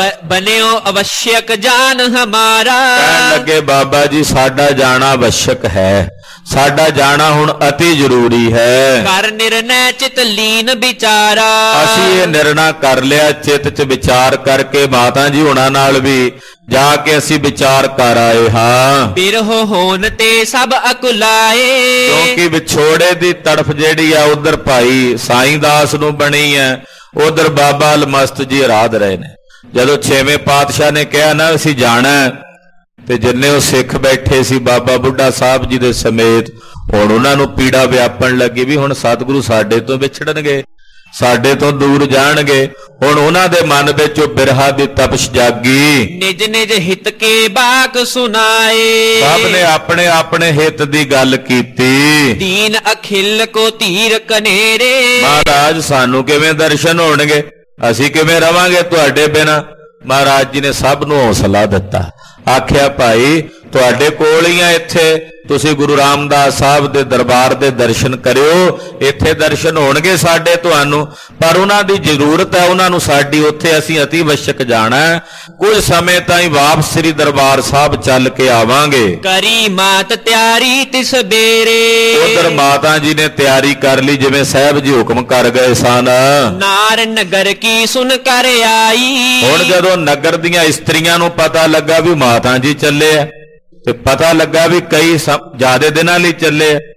S2: ਬਨਿਓ ਅਵਸ਼ਯਕ ਜਾਨ ਹਮਾਰਾ,
S1: ਕਹਿਣ ਲੱਗੇ ਬਾਬਾ ਜੀ ਸਾਡਾ ਜਾਣਾ ਅਵਸ਼ਕ ਹੈ, ਸਾਡਾ ਜਾਣਾ ਹੁਣ ਅਤੀ ਜ਼ਰੂਰੀ ਹੈ।
S2: ਕਰ ਨਿਰਣੈ ਚਿਤ ਲੀਨ ਵਿਚਾਰਾ,
S1: ਅਸੀਂ ਇਹ ਨਿਰਣਾ ਕਰ ਲਿਆ, ਚਿੱਤ 'ਚ ਵਿਚਾਰ ਕਰਕੇ ਮਾਤਾ ਜੀ ਹੁਣਾਂ ਨਾਲ ਵੀ ਜਾ ਕੇ ਅਸੀਂ ਵਿਚਾਰ ਕਰ ਆਏ ਹਾਂ।
S2: ਬਿਰਹੋ ਹੋਣ ਤੇ ਸਭ ਅਕੁਲਾਏ,
S1: ਕਿਉਂਕਿ ਵਿਛੋੜੇ ਦੀ ਤੜਫ ਜਿਹੜੀ ਆ ਉਧਰ ਭਾਈ ਸਾਈਂ ਦਾਸ ਨੂੰ ਬਣੀ ਹੈ, ਉਧਰ ਬਾਬਾ ਅਲਮਸਤ ਜੀ ਆਰਾਧ ਰਹੇ ਨੇ। ਜਦੋਂ ਛੇਵੇਂ ਪਾਤਸ਼ਾਹ ਨੇ ਕਿਹਾ ਨਾ ਅਸੀਂ ਜਾਣਾ, ਤੇ ਜਿੰਨੇ ਉਹ ਸਿੱਖ ਬੈਠੇ ਸੀ ਬਾਬਾ ਬੁੱਢਾ ਸਾਹਿਬ ਜੀ ਦੇ ਸਮੇਤ, ਹੁਣ ਉਹਨਾਂ ਨੂੰ ਪੀੜਾ ਵਿਆਪਣ ਲੱਗੀ ਵੀ ਹੁਣ ਸਤਿਗੁਰੂ ਸਾਡੇ ਤੋਂ ਵਿਛੜਨਗੇ, ਸਾਡੇ ਤੋਂ ਦੂਰ ਜਾਣਗੇ। ਹੁਣ ਉਹਨਾਂ ਦੇ ਮਨ ਵਿੱਚ ਉਹ ਬਿਰਹਾ ਦੀ ਤਪਸ਼ ਜਾਗੀ।
S2: ਨਿਜ ਨਿਜ ਹਿਤ ਕੇ ਬਾਕ ਸੁਨਾਏ,
S1: ਸਭ ਨੇ ਆਪਣੇ ਆਪਣੇ ਹਿੱਤ ਦੀ ਗੱਲ ਕੀਤੀ।
S2: ਦੀਨ ਅਖਿਲ ਕੋ ਧੀਰ ਕਨੇਰੇ,
S1: ਮਹਾਰਾਜ ਸਾਨੂੰ ਕਿਵੇਂ ਦਰਸ਼ਨ ਹੋਣਗੇ, ਅਸੀਂ ਕਿਵੇਂ ਰਵਾਂਗੇ ਤੁਹਾਡੇ ਬਿਨਾਂ। ਮਹਾਰਾਜ ਜੀ ਨੇ ਸਭ ਨੂੰ ਹੌਸਲਾ ਦਿੱਤਾ, ਆਖਿਆ ਭਾਈ ਤੁਹਾਡੇ ਕੋਲ ਹੀ ਆ ਇੱਥੇ, ਤੁਸੀਂ ਗੁਰੂ ਰਾਮਦਾਸ ਸਾਹਿਬ ਦੇ ਦਰਬਾਰ ਦੇ ਦਰਸ਼ਨ ਕਰਿਓ, ਇੱਥੇ ਦਰਸ਼ਨ ਹੋਣਗੇ ਸਾਡੇ ਤੁਹਾਨੂੰ, ਪਰ ਉਹਨਾਂ ਦੀ ਜ਼ਰੂਰਤ ਹੈ ਉਹਨਾਂ ਨੂੰ ਸਾਡੀ, ਉੱਥੇ ਅਸੀਂ ਅਤੀ ਅਵਸ਼ਕ ਜਾਣਾ, ਕੁਝ ਸਮੇਂ ਤਾਈਂ ਵਾਪਸ ਸ੍ਰੀ ਦਰਬਾਰ ਸਾਹਿਬ ਚੱਲ ਕੇ ਆਵਾਂਗੇ।
S2: ਕਰੀ ਮਾਤ ਤਿਆਰੀ ਤਿਸ ਬੇਰੇ,
S1: ਉਧਰ ਮਾਤਾ ਜੀ ਨੇ ਤਿਆਰੀ ਕਰ ਲਈ ਜਿਵੇਂ ਸਾਹਿਬ ਜੀ ਹੁਕਮ ਕਰ ਗਏ ਸਨ।
S2: ਨਾਰ ਨਗਰ ਕੀ ਸੁਨ ਕਰ ਆਈ,
S1: ਹੁਣ ਜਦੋਂ ਨਗਰ ਦੀਆਂ ਇਸਤਰੀਆਂ ਨੂੰ ਪਤਾ ਲੱਗਾ ਵੀ ਮਾਤਾ ਜੀ ਚੱਲੇ ਆ, ਤੇ ਪਤਾ ਲੱਗਾ ਵੀ ਕਈ ਜ਼ਿਆਦੇ ਦਿਨਾਂ ਲਈ ਚੱਲੇ ਆ,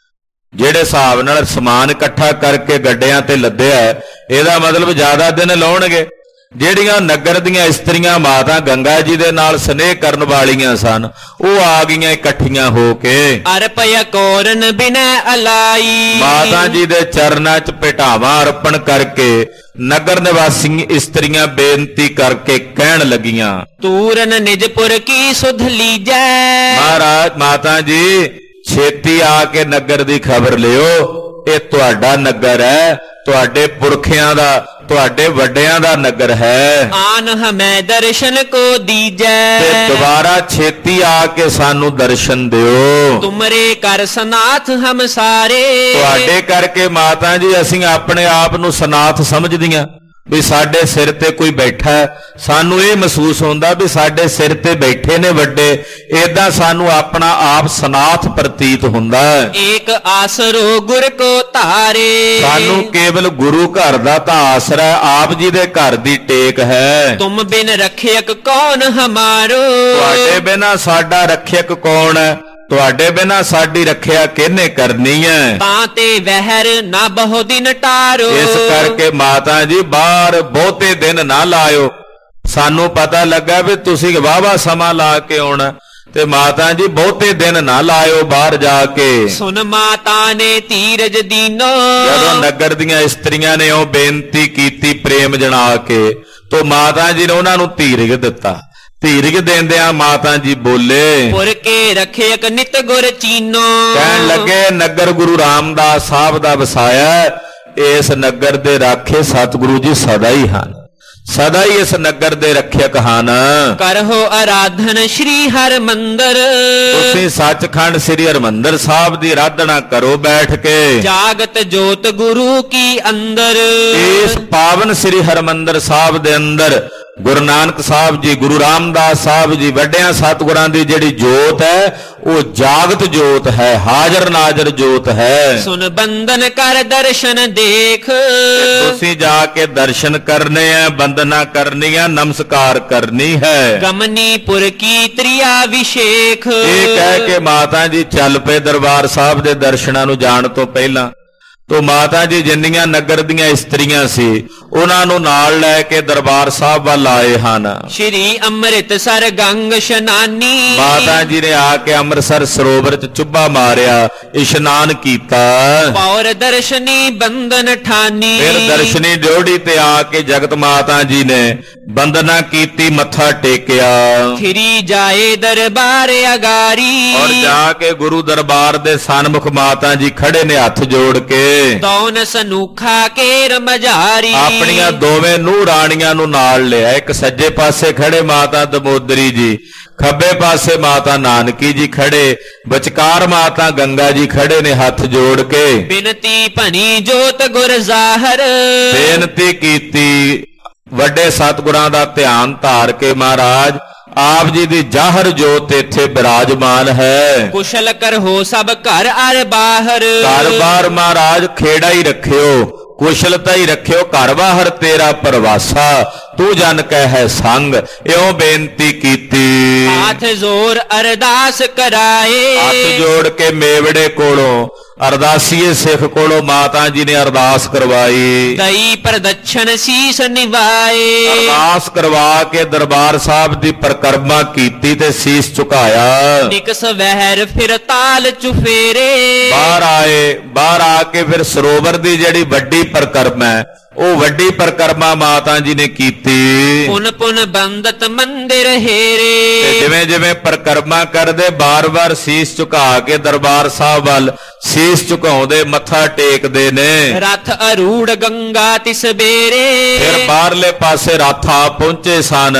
S1: ਜਿਹੜੇ ਹਿਸਾਬ ਨਾਲ ਸਮਾਨ ਇਕੱਠਾ ਕਰਕੇ ਗੱਡਿਆਂ ਤੇ ਲੱਦਿਆ ਇਹਦਾ ਮਤਲਬ ਜ਼ਿਆਦਾ ਦਿਨ ਲਾਉਣਗੇ। ਜਿਹੜੀਆਂ ਨਗਰ ਦੀਆਂ ਇਸਤਰੀਆਂ ਮਾਤਾ ਗੰਗਾ ਜੀ ਦੇ ਨਾਲ ਸਨੇਹ ਕਰਨ ਵਾਲੀਆਂ ਸਨ, ਉਹ ਆ ਗਈਆਂ ਇਕੱਠੀਆਂ ਹੋ ਕੇ।
S2: ਅਰਪਯ ਕੋਰਨ ਬਿਨੈ ਅਲਾਈ,
S1: ਮਾਤਾ ਜੀ ਦੇ ਚਰਨਾਂ 'ਚ ਭੇਟਾਵਾਂ ਅਰਪਣ ਕਰਕੇ ਨਗਰ ਨਿਵਾਸੀ ਇਸਤਰੀਆਂ ਬੇਨਤੀ ਕਰਕੇ ਕਹਿਣ ਲੱਗੀਆਂ,
S2: ਤੂਰਨ ਨਿਜਪੁਰ ਕੀ ਸੁਧ ਲੀਜੈ।
S1: ਮਹਾਰਾਜ ਮਾਤਾ ਜੀ ਛੇਤੀ ਆ ਕੇ ਨਗਰ ਦੀ ਖਬਰ ਲਿਓ, ਇਹ ਤੁਹਾਡਾ ਨਗਰ ਹੈ, ਤੁਹਾਡੇ ਪੁਰਖਿਆਂ ਦਾ, ਤੁਹਾਡੇ ਵੱਡਿਆਂ ਦਾ ਨਗਰ ਹੈ।
S2: ਆਨ ਹਮੈ ਦਰਸ਼ਨ ਕੋ ਦੀਜੈ,
S1: ਤੇ ਦੁਬਾਰਾ ਛੇਤੀ ਆ ਕੇ ਸਾਨੂੰ ਦਰਸ਼ਨ ਦਿਓ।
S2: ਤੁਮਰੇ ਕਰ ਸਨਾਥ ਹਮ ਸਾਰੇ,
S1: ਤੁਹਾਡੇ ਕਰਕੇ ਮਾਤਾ ਜੀ ਅਸੀਂ ਆਪਣੇ ਆਪ ਨੂੰ ਸਨਾਥ ਸਮਝਦੀਆਂ ਵੀ ਸਾਡੇ ਸਿਰ ਤੇ ਕੋਈ ਬੈਠਾ ਹੈ, ਸਾਨੂੰ ਇਹ ਮਹਿਸੂਸ ਹੁੰਦਾ ਵੀ ਸਾਡੇ ਸਿਰ ਤੇ ਬੈਠੇ ਨੇ ਵੱਡੇ, ਏਦਾਂ ਸਾਨੂੰ ਆਪਣਾ ਆਪ ਸਨਾਥ ਪ੍ਰਤੀਤ ਹੁੰਦਾ ਹੈ।
S2: ਏਕ ਆਸਰੋ ਗੁਰ ਕੋ ਧਾਰੇ,
S1: ਸਾਨੂੰ ਕੇਵਲ ਗੁਰੂ ਘਰ ਦਾ ਤਾਂ ਆਸਰਾ ਹੈ, ਆਪ ਜੀ ਦੇ ਘਰ ਦੀ ਟੇਕ ਹੈ।
S2: ਤੁਮ ਬਿਨ ਰਖਿਅਕ ਕੌਣ ਹਮਾਰੋ,
S1: ਤੁਹਾਡੇ ਬਿਨਾਂ ਸਾਡਾ ਰੱਖਿਅਕ ਕੌਣ ਹੈ, ਤੁਹਾਡੇ ਬਿਨਾਂ ਸਾਡੀ ਰੱਖਿਆ ਕਿਹਨੇ ਕਰਨੀ ਹੈ।
S2: ਤਾਂ ਤੇ ਵਹਿਰ ਨਾ ਬਹੁ ਦਿਨ ਟਾਰੋ,
S1: ਇਸ ਕਰਕੇ ਮਾਤਾ ਜੀ ਬਾਹਰ ਬਹੁਤੇ ਦਿਨ ਨਾ ਲਾਇਓ, ਸਾਨੂੰ ਪਤਾ ਲੱਗਾ ਵੀ ਤੁਸੀਂ ਵਾਹਵਾ ਸਮਾਂ ਲਾ ਕੇ ਆਉਣਾ, ਤੇ ਮਾਤਾ ਜੀ ਬਹੁਤੇ ਦਿਨ ਨਾ ਲਾਇਓ ਬਾਹਰ ਜਾ ਕੇ।
S2: ਸੁਨ ਮਾਤਾ ਨੇ ਧੀਰਜ ਦੀਨੋ,
S1: ਜਦੋਂ ਨਗਰ ਦੀਆਂ ਇਸਤਰੀਆਂ ਨੇ ਉਹ ਬੇਨਤੀ ਕੀਤੀ ਪ੍ਰੇਮ ਜਣਾ ਕੇ, तो माता जी ने उन्होंने धीरज दिता। धीरज देंदियां माता जी बोले
S2: पुर के रखे एक नित गुर चीनो।
S1: कहन लगे नगर गुरु रामदास साहब दा वसाया, इस नगर दे राखे सतगुरु जी सदा ही हैं, सदा ही इस नगर दे रखियक हन।
S2: करहो आराधन श्री हरमंदर,
S1: तुसीं सचखंड श्री हरमंदर साहब दी आराधना करो बैठ के।
S2: जागत जोत गुरु की अंदर,
S1: इस पावन श्री हरमंदर साहब दे अंदर गुरु नानक साहब जी, गुरु रामदास साहब जी वड्डियां सतगुरां दी जिहड़ी जोत है वो जागत जोत है, हाजर नाजर जोत है।
S2: सुन बंदन कर दर्शन देख,
S1: तुसीं जाके दर्शन करने हैं, वंदना करनी है, नमस्कार करनी है।
S2: गमनीपुर की त्रियाभिषेक,
S1: ये कह के माता जी चल पे दरबार साहब दे दर्शनां नूं जाण तो पहला। तो माता जी जिन्नियां नगर दियां इस्त्रियां सी उन्हां नूं नाल लैके दरबार साहब वल आए हन।
S2: श्री अमृतसर गंग स्नानी,
S1: माता जी ने आके अमृतसर सरोवर च चुब्बा मारिया, इशनान कीता।
S2: और दर्शनी बंदन ठानी,
S1: फिर दर्शनी ड्योढ़ी ते आके जगत माता जी ने वंदना कीती, मत्था टेकिया।
S2: फिरी जाए दरबार अगारी,
S1: और जाके गुरु दरबार दे सन्मुख माता जी खड़े ने हथ जोड़ के
S2: दौन सनूखा के रमजारी,
S1: अपनियां दोवें नूह राणियां नूं नाल लिया। एक सज्जे पासे खड़े माता दमोदरी जी, खब्बे पासे माता नानकी जी खड़े, विचकार माता गंगा जी खड़े ने हथ जोड़ के
S2: बिनती भनी जोत गुर जाहर,
S1: बेनती कीती। वड्डे सतगुरां दा ध्यान धार के महाराज आप जी दी जाहर जोत इत्थे विराजमान है।
S2: कुशल कर हो सब घर अर बाहर,
S1: घर बार महाराज खेड़ा ही रखियो, कुशलता ही रखियो, घर बाहर तेरा परवासा, तू जन कह है संग। इउं बेनती कीती।
S2: हाथ जोर अरदास कराए,
S1: हाथ जोड़ के मेवड़े कोलों अरदासीए सिख कोलों माता जी ने अरदास करवाई।
S2: दई प्रदक्षिण शीस निवाए,
S1: अरदास करवा के दरबार साहब दी परिक्रमा कीती ते शीस झुकाया।
S2: निकस वहर फिर ताल चुफेरे,
S1: बाहर आए, बाहर आके फिर सरोवर दी जड़ी वड्डी परिक्रमा है वो वड्डी परिक्रमा माता जी ने कीती।
S2: पुन पुन बंदत मंदिर हेरे,
S1: जिवें जिवें परिक्रमा करदे बार बार शीस झुका के दरबार साहब वाल शीस झुकाउंदे मत्था टेकदे ने।
S2: रथ अरूढ़ गंगा तिस बेरे,
S1: फिर बाहरले पासे रथ आ पहुंचे सन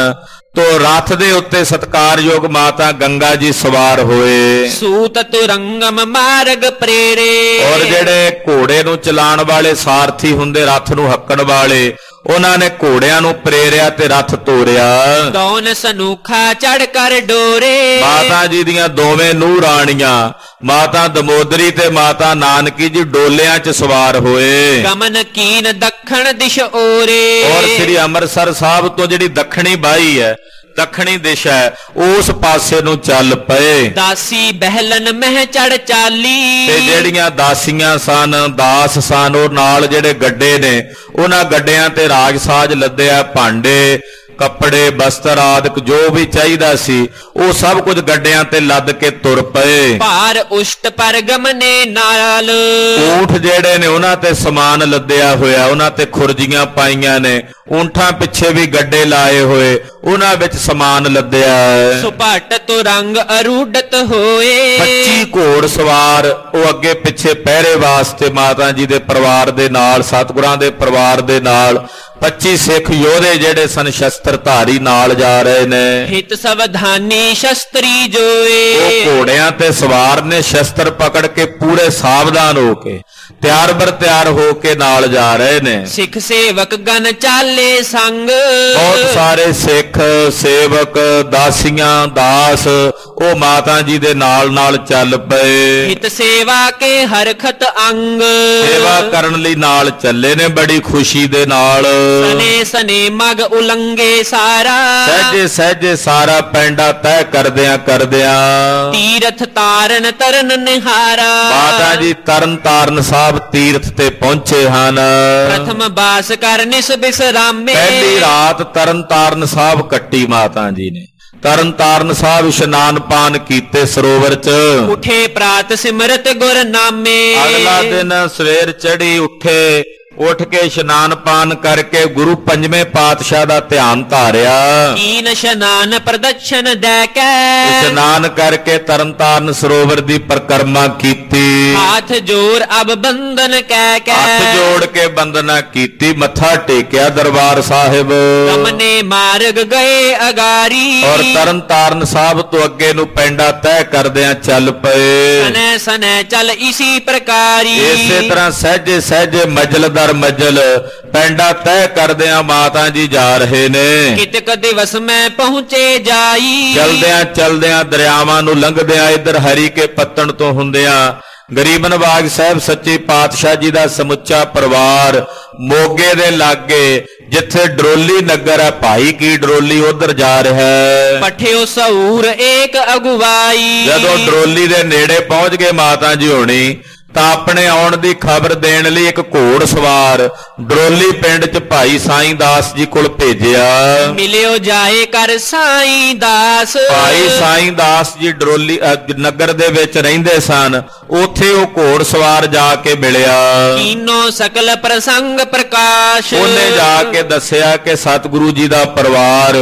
S1: ਤੋ ਰਥ ਦੇ ਉੱਤੇ ਸਤਿਕਾਰਯੋਗ ਮਾਤਾ ਗੰਗਾ ਜੀ ਸਵਾਰ ਹੋਏ।
S2: ਸੂਤ ਤੁਰੰਗਮ ਮਾਰਗ ਪ੍ਰੇਰੇ।
S1: ਔਰ ਜਿਹੜੇ ਘੋੜੇ ਨੂੰ ਚਲਾਉਣ ਵਾਲੇ ਸਾਰਥੀ ਹੁੰਦੇ, ਰਥ ਨੂੰ ਹੱਕਣ ਵਾਲੇ, ਉਹਨਾਂ ਨੇ ਘੋੜਿਆਂ ਨੂੰ ਪ੍ਰੇਰਿਆ ਤੇ ਰਥ ਤੋਰਿਆ।
S2: ਦੌਨ ਸਨੂਖਾ ਚੜ ਕਰ ਡੋਰੇ।
S1: ਮਾਤਾ ਜੀ ਦੀਆਂ ਦੋਵੇਂ ਨੂੰਹ ਰਾਣੀਆਂ, ਮਾਤਾ ਦਮੋਦਰੀ ਤੇ ਮਾਤਾ ਨਾਨਕੀ ਜੀ ਡੋਲਿਆਂ 'ਚ ਸਵਾਰ ਹੋਏ।
S2: ਗਮਨ ਕੀਨ ਦੱਖਣ ਦਿਸ਼ ਓਰੇ।
S1: ਔਰ ਸ੍ਰੀ ਅੰਮ੍ਰਿਤਸਰ ਸਾਹਿਬ ਤੋਂ ਜਿਹੜੀ ਦੱਖਣੀ ਬਾਈ ਹੈ, ਦੱਖਣੀ ਦਿਸ਼ਾ ਹੈ, ਉਸ ਪਾਸੇ ਨੂੰ ਚੱਲ ਪਏ।
S2: ਦਾਸੀ ਬਹਿਲਨ ਮਹਿ ਚੜ ਚਾਲੀ।
S1: ਤੇ ਜਿਹੜੀਆਂ ਦਾਸੀਆਂ ਸਨ, ਦਾਸ ਸਨ, ਉਹ ਨਾਲ ਜਿਹੜੇ ਗੱਡੇ ਨੇ, ਉਹਨਾਂ ਗੱਡਿਆਂ ਤੇ ਰਾਜ ਸਾਜ ਲੱਦਿਆ, ਭਾਂਡੇ, ਕੱਪੜੇ, ਬਸਤਰ ਆਦਿਕ ਜੋ ਵੀ ਚਾਹੀਦਾ ਸੀ, ਉਹ ਸਭ ਕੁਝ ਗੱਡਿਆਂ ਤੇ ਲੱਦ ਕੇ ਤੁਰ ਪਏ।
S2: ਭਾਰ ਉਸ਼ਟ ਪਰ ਗਮਨੇ ਨਾਲ।
S1: ਊਠ ਜਿਹੜੇ ਨੇ ਉਹਨਾਂ ਤੇ ਸਮਾਨ ਲੱਦਿਆ ਹੋਇਆ, ਉਹਨਾਂ ਤੇ ਖੁਰਜੀਆਂ ਪਾਈਆਂ ਨੇ, ਊਂਠਾਂ ਪਿੱਛੇ ਵੀ ਗੱਡੇ ਲਾਏ ਹੋਏ, ਉਹਨਾਂ ਵਿੱਚ ਸਮਾਨ ਲੱਦਿਆ।
S2: ਸੁਪਾਟ ਤੁਰੰਗ ਅਰੂਢਤ ਹੋਏ।
S1: 25 ਘੋੜ ਸਵਾਰ ਉਹ ਅੱਗੇ ਪਿੱਛੇ ਪਹਿਰੇ ਵਾਸਤੇ ਮਾਤਾ ਜੀ ਦੇ ਪਰਿਵਾਰ ਦੇ ਨਾਲ, ਸਤਿਗੁਰਾਂ ਦੇ ਪਰਿਵਾਰ ਦੇ ਨਾਲ 25 ਸਿੱਖ ਯੋਧੇ ਜਿਹੜੇ ਸਨ ਸ਼ਸਤਰਧਾਰੀ ਨਾਲ ਜਾ ਰਹੇ ਨੇ।
S2: ਹਿਤ ਸਵਧਾਨੀ ਸ਼ਸਤਰੀ ਜੋਏ।
S1: ਉਹ ਘੋੜਿਆਂ ਤੇ ਸਵਾਰ ਨੇ, ਸ਼ਸਤਰ ਪਕੜ ਕੇ ਪੂਰੇ ਸਾਵਧਾਨ ਹੋ ਕੇ, ਤਿਆਰ ਬਰ ਤਿਆਰ ਹੋ ਕੇ ਨਾਲ ਜਾ ਰਹੇ ਨੇ।
S2: ਸਿੱਖ ਸੇਵਕ ਗਨ ਚਾਲੇ ਸੰਗ।
S1: ਬਹੁਤ ਸਾਰੇ ਸਿੱਖ ਸੇਵਕ, ਦਾਸੀਆਂ, ਦਾਸ ਉਹ ਮਾਤਾ ਜੀ ਦੇ ਨਾਲ ਨਾਲ ਚੱਲ ਪਏ।
S2: ਹਿਤ ਸੇਵਾ ਕੇ ਹਰਖਤ ਅੰਗ।
S1: ਸੇਵਾ ਕਰਨ ਲਈ ਨਾਲ ਚੱਲੇ ਨੇ ਬੜੀ ਖੁਸ਼ੀ ਦੇ ਨਾਲ।
S2: ਸਨੇ ਸਨੇ ਮਗ ਉਲੰਗੇ ਸਾਰਾ।
S1: ਸਹਿਜੇ ਸਹਿਜੇ ਸਾਰਾ ਪੈਂਡਾ ਤੈਅ ਕਰਦਿਆਂ ਕਰਦਿਆਂ
S2: ਤੀਰਥ ਤਾਰਨ ਤਰਨ ਨਿਹਾਰਾ।
S1: ਮਾਤਾ ਜੀ ਤਰਨ ਤਾਰਨ ਸਾਹਿਬ ਤੀਰਥ ਤੇ ਪਹੁੰਚੇ ਹਨ।
S2: ਪ੍ਰਥਮ ਬਾਸ ਕਰ ਨਿਸ ਬਿਸਰਾਮੇ।
S1: ਪਹਿਲੀ ਰਾਤ ਤਰਨ ਤਾਰਨ ਸਾਹਿਬ ਕੱਟੀ ਮਾਤਾ ਜੀ ਨੇ। ਤਰਨ ਤਾਰਨ ਸਾਹਿਬ ਇਸ਼ਨਾਨ ਪਾਨ ਕੀਤੇ ਸਰੋਵਰ 'ਚ।
S2: ਉਠੇ ਪ੍ਰਾਤ ਸਿਮਰਤ ਗੁਰ ਨਾਮੇ।
S1: ਅਗਲਾ ਦਿਨ ਸਵੇਰ ਚੜੀ, ਉੱਠੇ, ਉੱਠ ਕੇ ਇਸ਼ਨਾਨ ਪਾਨ ਕਰਕੇ ਗੁਰੂ ਪੰਜਵੇਂ ਪਾਤਸ਼ਾਹ ਦਾ ਧਿਆਨ ਧਾਰਿਆ।
S2: ਕੀਨ ਇਸ਼ਨਾਨ ਪ੍ਰਦਕਸ਼ਨ ਦੈ ਕੇ।
S1: ਇਸ਼ਨਾਨ ਕਰਕੇ ਤਰਨ ਤਾਰਨ ਸਰੋਵਰ ਦੀ ਪਰਿਕਰਮਾ ਕੀਤੀ।
S2: ਹੱਥ ਜੋੜ ਅਬ ਬੰਦਨ ਕਹਿ ਕੇ।
S1: ਹੱਥ ਜੋੜ ਕੇ ਬੰਦਨਾ ਕੀਤੀ, ਮੱਥਾ ਟੇਕਿਆ ਦਰਬਾਰ ਸਾਹਿਬ।
S2: ਗਮਨੇ ਮਾਰਗ ਗਏ ਅਗਾਰੀ।
S1: ਔਰ ਤਰਨ ਤਾਰਨ ਸਾਹਿਬ ਤੋਂ ਅੱਗੇ ਨੂੰ ਪੈਂਡਾ ਤੈਅ ਕਰਦਿਆਂ ਚੱਲ ਪਏ।
S2: ਸਨੈ ਸਨੈ ਚੱਲ ਇਸੀ ਪ੍ਰਕਾਰੀ।
S1: ਇਸੇ ਤਰ੍ਹਾਂ ਸਹਿਜੇ ਸਹਿਜੇ ਮਜਲ ਦਰ ਮਜਲ ਪੈਂਡਾ ਤੈਅ ਕਰਦਿਆਂ ਮਾਤਾ ਜੀ ਜਾ ਰਹੇ ਨੇ।
S2: ਕਿਤਕ ਦਿਵਸ ਮੈਂ ਪਹੁੰਚੇ ਜਾਈ।
S1: ਚਲਦਿਆਂ ਚਲਦਿਆਂ ਦਰਿਆਵਾਂ ਨੂੰ ਲੰਘਦਿਆਂ ਇੱਧਰ ਹਰੀ ਕੇ ਪੱਤਣ ਤੋਂ ਹੁੰਦਿਆਂ ਗਰੀਬ ਨਵਾਜ ਸਾਹਿਬ ਸੱਚੇ ਪਾਤਸ਼ਾਹ ਜੀ ਦਾ ਸਮੁੱਚਾ ਪਰਿਵਾਰ ਮੋਗੇ ਦੇ ਲਾਗੇ, ਜਿੱਥੇ ਡਰੋਲੀ ਨਗਰ ਹੈ, ਭਾਈ ਕੀ ਡਰੋਲੀ, ਉਧਰ ਜਾ ਰਿਹਾ ਹੈ।
S2: ਪਠਿਓ ਸਊਰ ਏਕ ਅਗਵਾਈ।
S1: ਜਦੋਂ ਡਰੋਲੀ ਦੇ ਨੇੜੇ ਪਹੁੰਚ ਗਏ ਮਾਤਾ ਜੀ ਹੋਣੀ, ਤਾਂ ਆਪਣੇ ਆਉਣ ਦੀ ਖਬਰ ਦੇਣ ਲਈ ਇੱਕ ਘੋੜ ਸਵਾਰ ਡਰੋਲੀ ਪਿੰਡ 'ਚ ਭਾਈ ਸਾਈਂ ਦਾਸ ਜੀ ਕੋਲ ਭੇਜਿਆ।
S2: ਮਿਲਿਓ ਜਾਏ ਕਰ ਸਾਈਂ ਦਾਸ।
S1: ਭਾਈ ਸਾਈਂ ਦਾਸ ਜੀ ਡਰੋਲੀ ਨਗਰ ਦੇ ਵਿੱਚ ਰਹਿੰਦੇ ਸਨ, ਉੱਥੇ ਉਹ ਘੋੜ ਸਵਾਰ ਜਾ ਕੇ ਮਿਲਿਆ।
S2: ਕੀਨੋ ਸਕਲ ਪ੍ਰਸੰਗ ਪ੍ਰਕਾਸ਼।
S1: ਉਹਨੇ ਜਾ ਕੇ ਦੱਸਿਆ ਕਿ ਸਤਿਗੁਰੂ ਜੀ ਦਾ ਪਰਿਵਾਰ,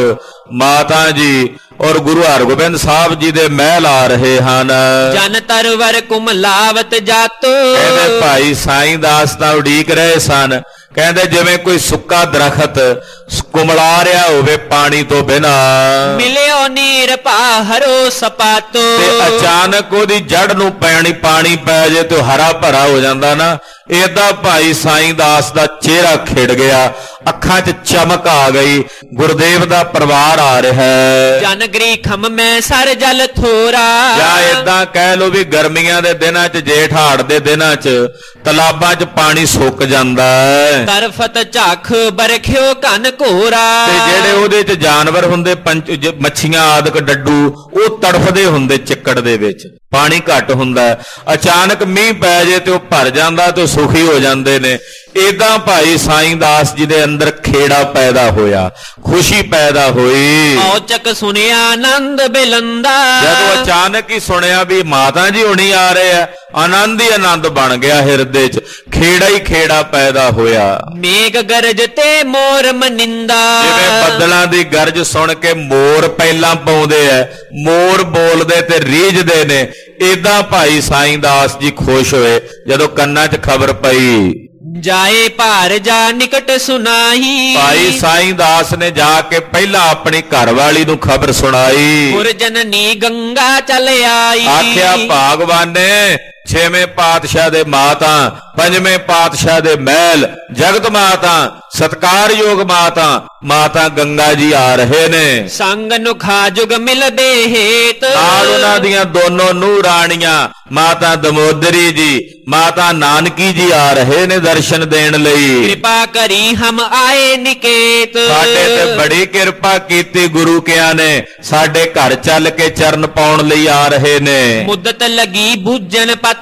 S1: ਮਾਤਾ ਜੀ ਔਰ ਗੁਰੂ ਹਰਗੋਬਿੰਦ ਸਾਹਿਬ ਜੀ ਦੇ ਮਹਿਲ ਆ ਰਹੇ ਹਨ।
S2: ਜਨ ਤਰਵਰ ਕੁਮਲਾਵਤ ਜਾਤੋ।
S1: ਕਹਿੰਦੇ ਭਾਈ ਸਾਈਂ ਦਾਸ ਤਾਂ ਉਡੀਕ ਰਹੇ ਸਨ, ਕਹਿੰਦੇ ਜਿਵੇਂ ਕੋਈ ਸੁੱਕਾ ਦਰਖਤ ਕੁਮਲਾ ਰਿਹਾ ਹੋਵੇ ਪਾਣੀ ਤੋਂ ਬਿਨਾ।
S2: ਮਿਲਿਓ ਨੀਰ ਪਾਹਰੋ ਸਪਾਤੋ।
S1: ਤੇ ਅਚਾਨਕ ਉਹਦੀ ਜੜ ਨੂੰ ਪਾਣੀ ਪੈ ਜੇ ਤੇ ਹਰਾ ਭਰਾ ਹੋ ਜਾਂਦਾ ਨਾ, ਏਦਾਂ ਭਾਈ ਸਾਈਂ ਦਾਸ ਦਾ ਚਿਹਰਾ ਖਿੜ ਗਿਆ, ਅੱਖਾਂ 'ਚ ਚਮਕ ਆ ਗਈ। ਗੁਰਦੇਵ ਦਾ ਪਰਿਵਾਰ ਆ ਰਿਹਾ ਹੈ।
S2: ਜਨ ਗ੍ਰੀਖਮ ਮੈਂ ਸਰ ਜਲ ਥੋਰਾ।
S1: ਜਾਂ ਏਦਾਂ ਕਹਿ ਲੋ ਵੀ ਗਰਮੀਆਂ ਦੇ ਦਿਨਾਂ 'ਚ, ਜੇਠ ਹਾੜ ਦੇ ਦਿਨਾਂ 'ਚ ਤਲਾਬਾਂ 'ਚ ਪਾਣੀ ਸੁੱਕ ਜਾਂਦਾ ਹੈ।
S2: ਤਰਫਤ ਝਾਖ ਬਰਖਿਓ ਘਨ ਘੋਰਾ।
S1: ਤੇ ਜਿਹੜੇ ਉਹਦੇ 'ਚ ਜਾਨਵਰ ਹੁੰਦੇ, ਮੱਛੀਆਂ ਆਦਿਕ, ਡੱਡੂ, ਉਹ ਤੜਫਦੇ ਹੁੰਦੇ ਚਿੱਕੜ ਦੇ ਵਿੱਚ, ਪਾਣੀ ਘੱਟ ਹੁੰਦਾ। ਅਚਾਨਕ ਮੀਂਹ ਪੈ ਜੇ ਤੇ ਉਹ ਭਰ ਜਾਂਦਾ ਤੇ ਸੁਖੀ ਹੋ ਜਾਂਦੇ ਨੇ। ਏਦਾਂ ਭਾਈ ਸਾਈਂ ਦਾਸ ਜੀ ਦੇ ਅੰਦਰ ਖੇੜਾ ਪੈਦਾ ਹੋਇਆ, ਖੁਸ਼ੀ ਪੈਦਾ ਹੋਈ।
S2: ਔਚਕ ਸੁਣਿਆ ਆਨੰਦ ਬਿਲੰਦਾ।
S1: ਜਦੋਂ ਅਚਾਨਕ ਹੀ ਸੁਣਿਆ ਵੀ ਮਾਤਾ ਜੀ ਹੁਣੀ ਆ ਰਹੇ ਆ, ਆਨੰਦ ਹੀ ਆਨੰਦ ਬਣ ਗਿਆ ਹਿਰਦੇ 'ਚ, ਖੇੜਾ ਹੀ ਖੇੜਾ ਪੈਦਾ ਹੋਇਆ।
S2: ਮੇਘ ਗਰਜ ਤੇ ਮੋਰ ਮਨਿੰਦਾ।
S1: ਜਿਵੇਂ ਬੱਦਲਾਂ ਦੀ ਗਰਜ ਸੁਣ ਕੇ ਮੋਰ ਪਹਿਲਾਂ ਪਾਉਂਦੇ ਐ, ਮੋਰ ਬੋਲਦੇ ਤੇ ਰੀਝਦੇ ਨੇ, ਏਦਾਂ ਭਾਈ ਸਾਈਂ ਦਾਸ ਜੀ ਖੁਸ਼ ਹੋਏ ਜਦੋਂ ਕੰਨਾਂ 'ਚ ਖਬਰ ਪਈ।
S2: ਜਾਏ ਭਾਰ ਜਾ ਨਿਕਟ ਸੁਨਾਈ।
S1: ਭਾਈ ਸਾਈਂ ਦਾਸ ਨੇ ਜਾ ਕੇ ਪਹਿਲਾਂ ਆਪਣੀ ਘਰਵਾਲੀ ਨੂੰ ਖਬਰ ਸੁਣਾਈ।
S2: ਗੁਰ ਜਨਨੀ ਗੰਗਾ ਚਲ ਆਈ।
S1: ਆਖਿਆ ਭਾਗਵਾਨ ਨੇ ਛੇਵੇਂ ਪਾਤਸ਼ਾਹ ਦੇ ਮਾਤਾ, ਪੰਜਵੇਂ ਪਾਤਸ਼ਾਹ ਦੇ ਮਹਿਲ, ਜਗਤ ਮਾਤਾ, ਸਤਕਾਰਯੋਗ ਮਾਤਾ ਗੰਗਾ ਜੀ ਆ ਰਹੇ ਨੇ।
S2: ਸੰਗ ਨੁਖਾ ਜੁਗ ਮਿਲਦੇ ਹੇਤ।
S1: ਨਾਲ ਉਹਨਾਂ ਦੀਆਂ ਦੋਨੋਂ ਨੂੰਹ ਰਾਣੀਆਂ ਮਾਤਾ ਦਮੋਦਰੀ ਜੀ, ਮਾਤਾ ਨਾਨਕੀ ਜੀ ਆ ਰਹੇ ਨੇ ਦਰਸ਼ਨ ਦੇਣ ਲਈ।
S2: ਕਿਰਪਾ ਕਰੀ ਹਮ ਆਏ ਨਿਕੇਤ।
S1: ਸਾਡੇ ਤੇ ਬੜੀ ਕਿਰਪਾ ਕੀਤੀ ਗੁਰੂ ਕਿਆਂ ਨੇ, ਸਾਡੇ ਘਰ ਚੱਲ ਕੇ ਚਰਨ ਪਾਉਣ ਲਈ ਆ ਰਹੇ ਨੇ।
S2: ਮੁੱਦਤ ਲਗੀ ਬੂਝਣ ਪਤ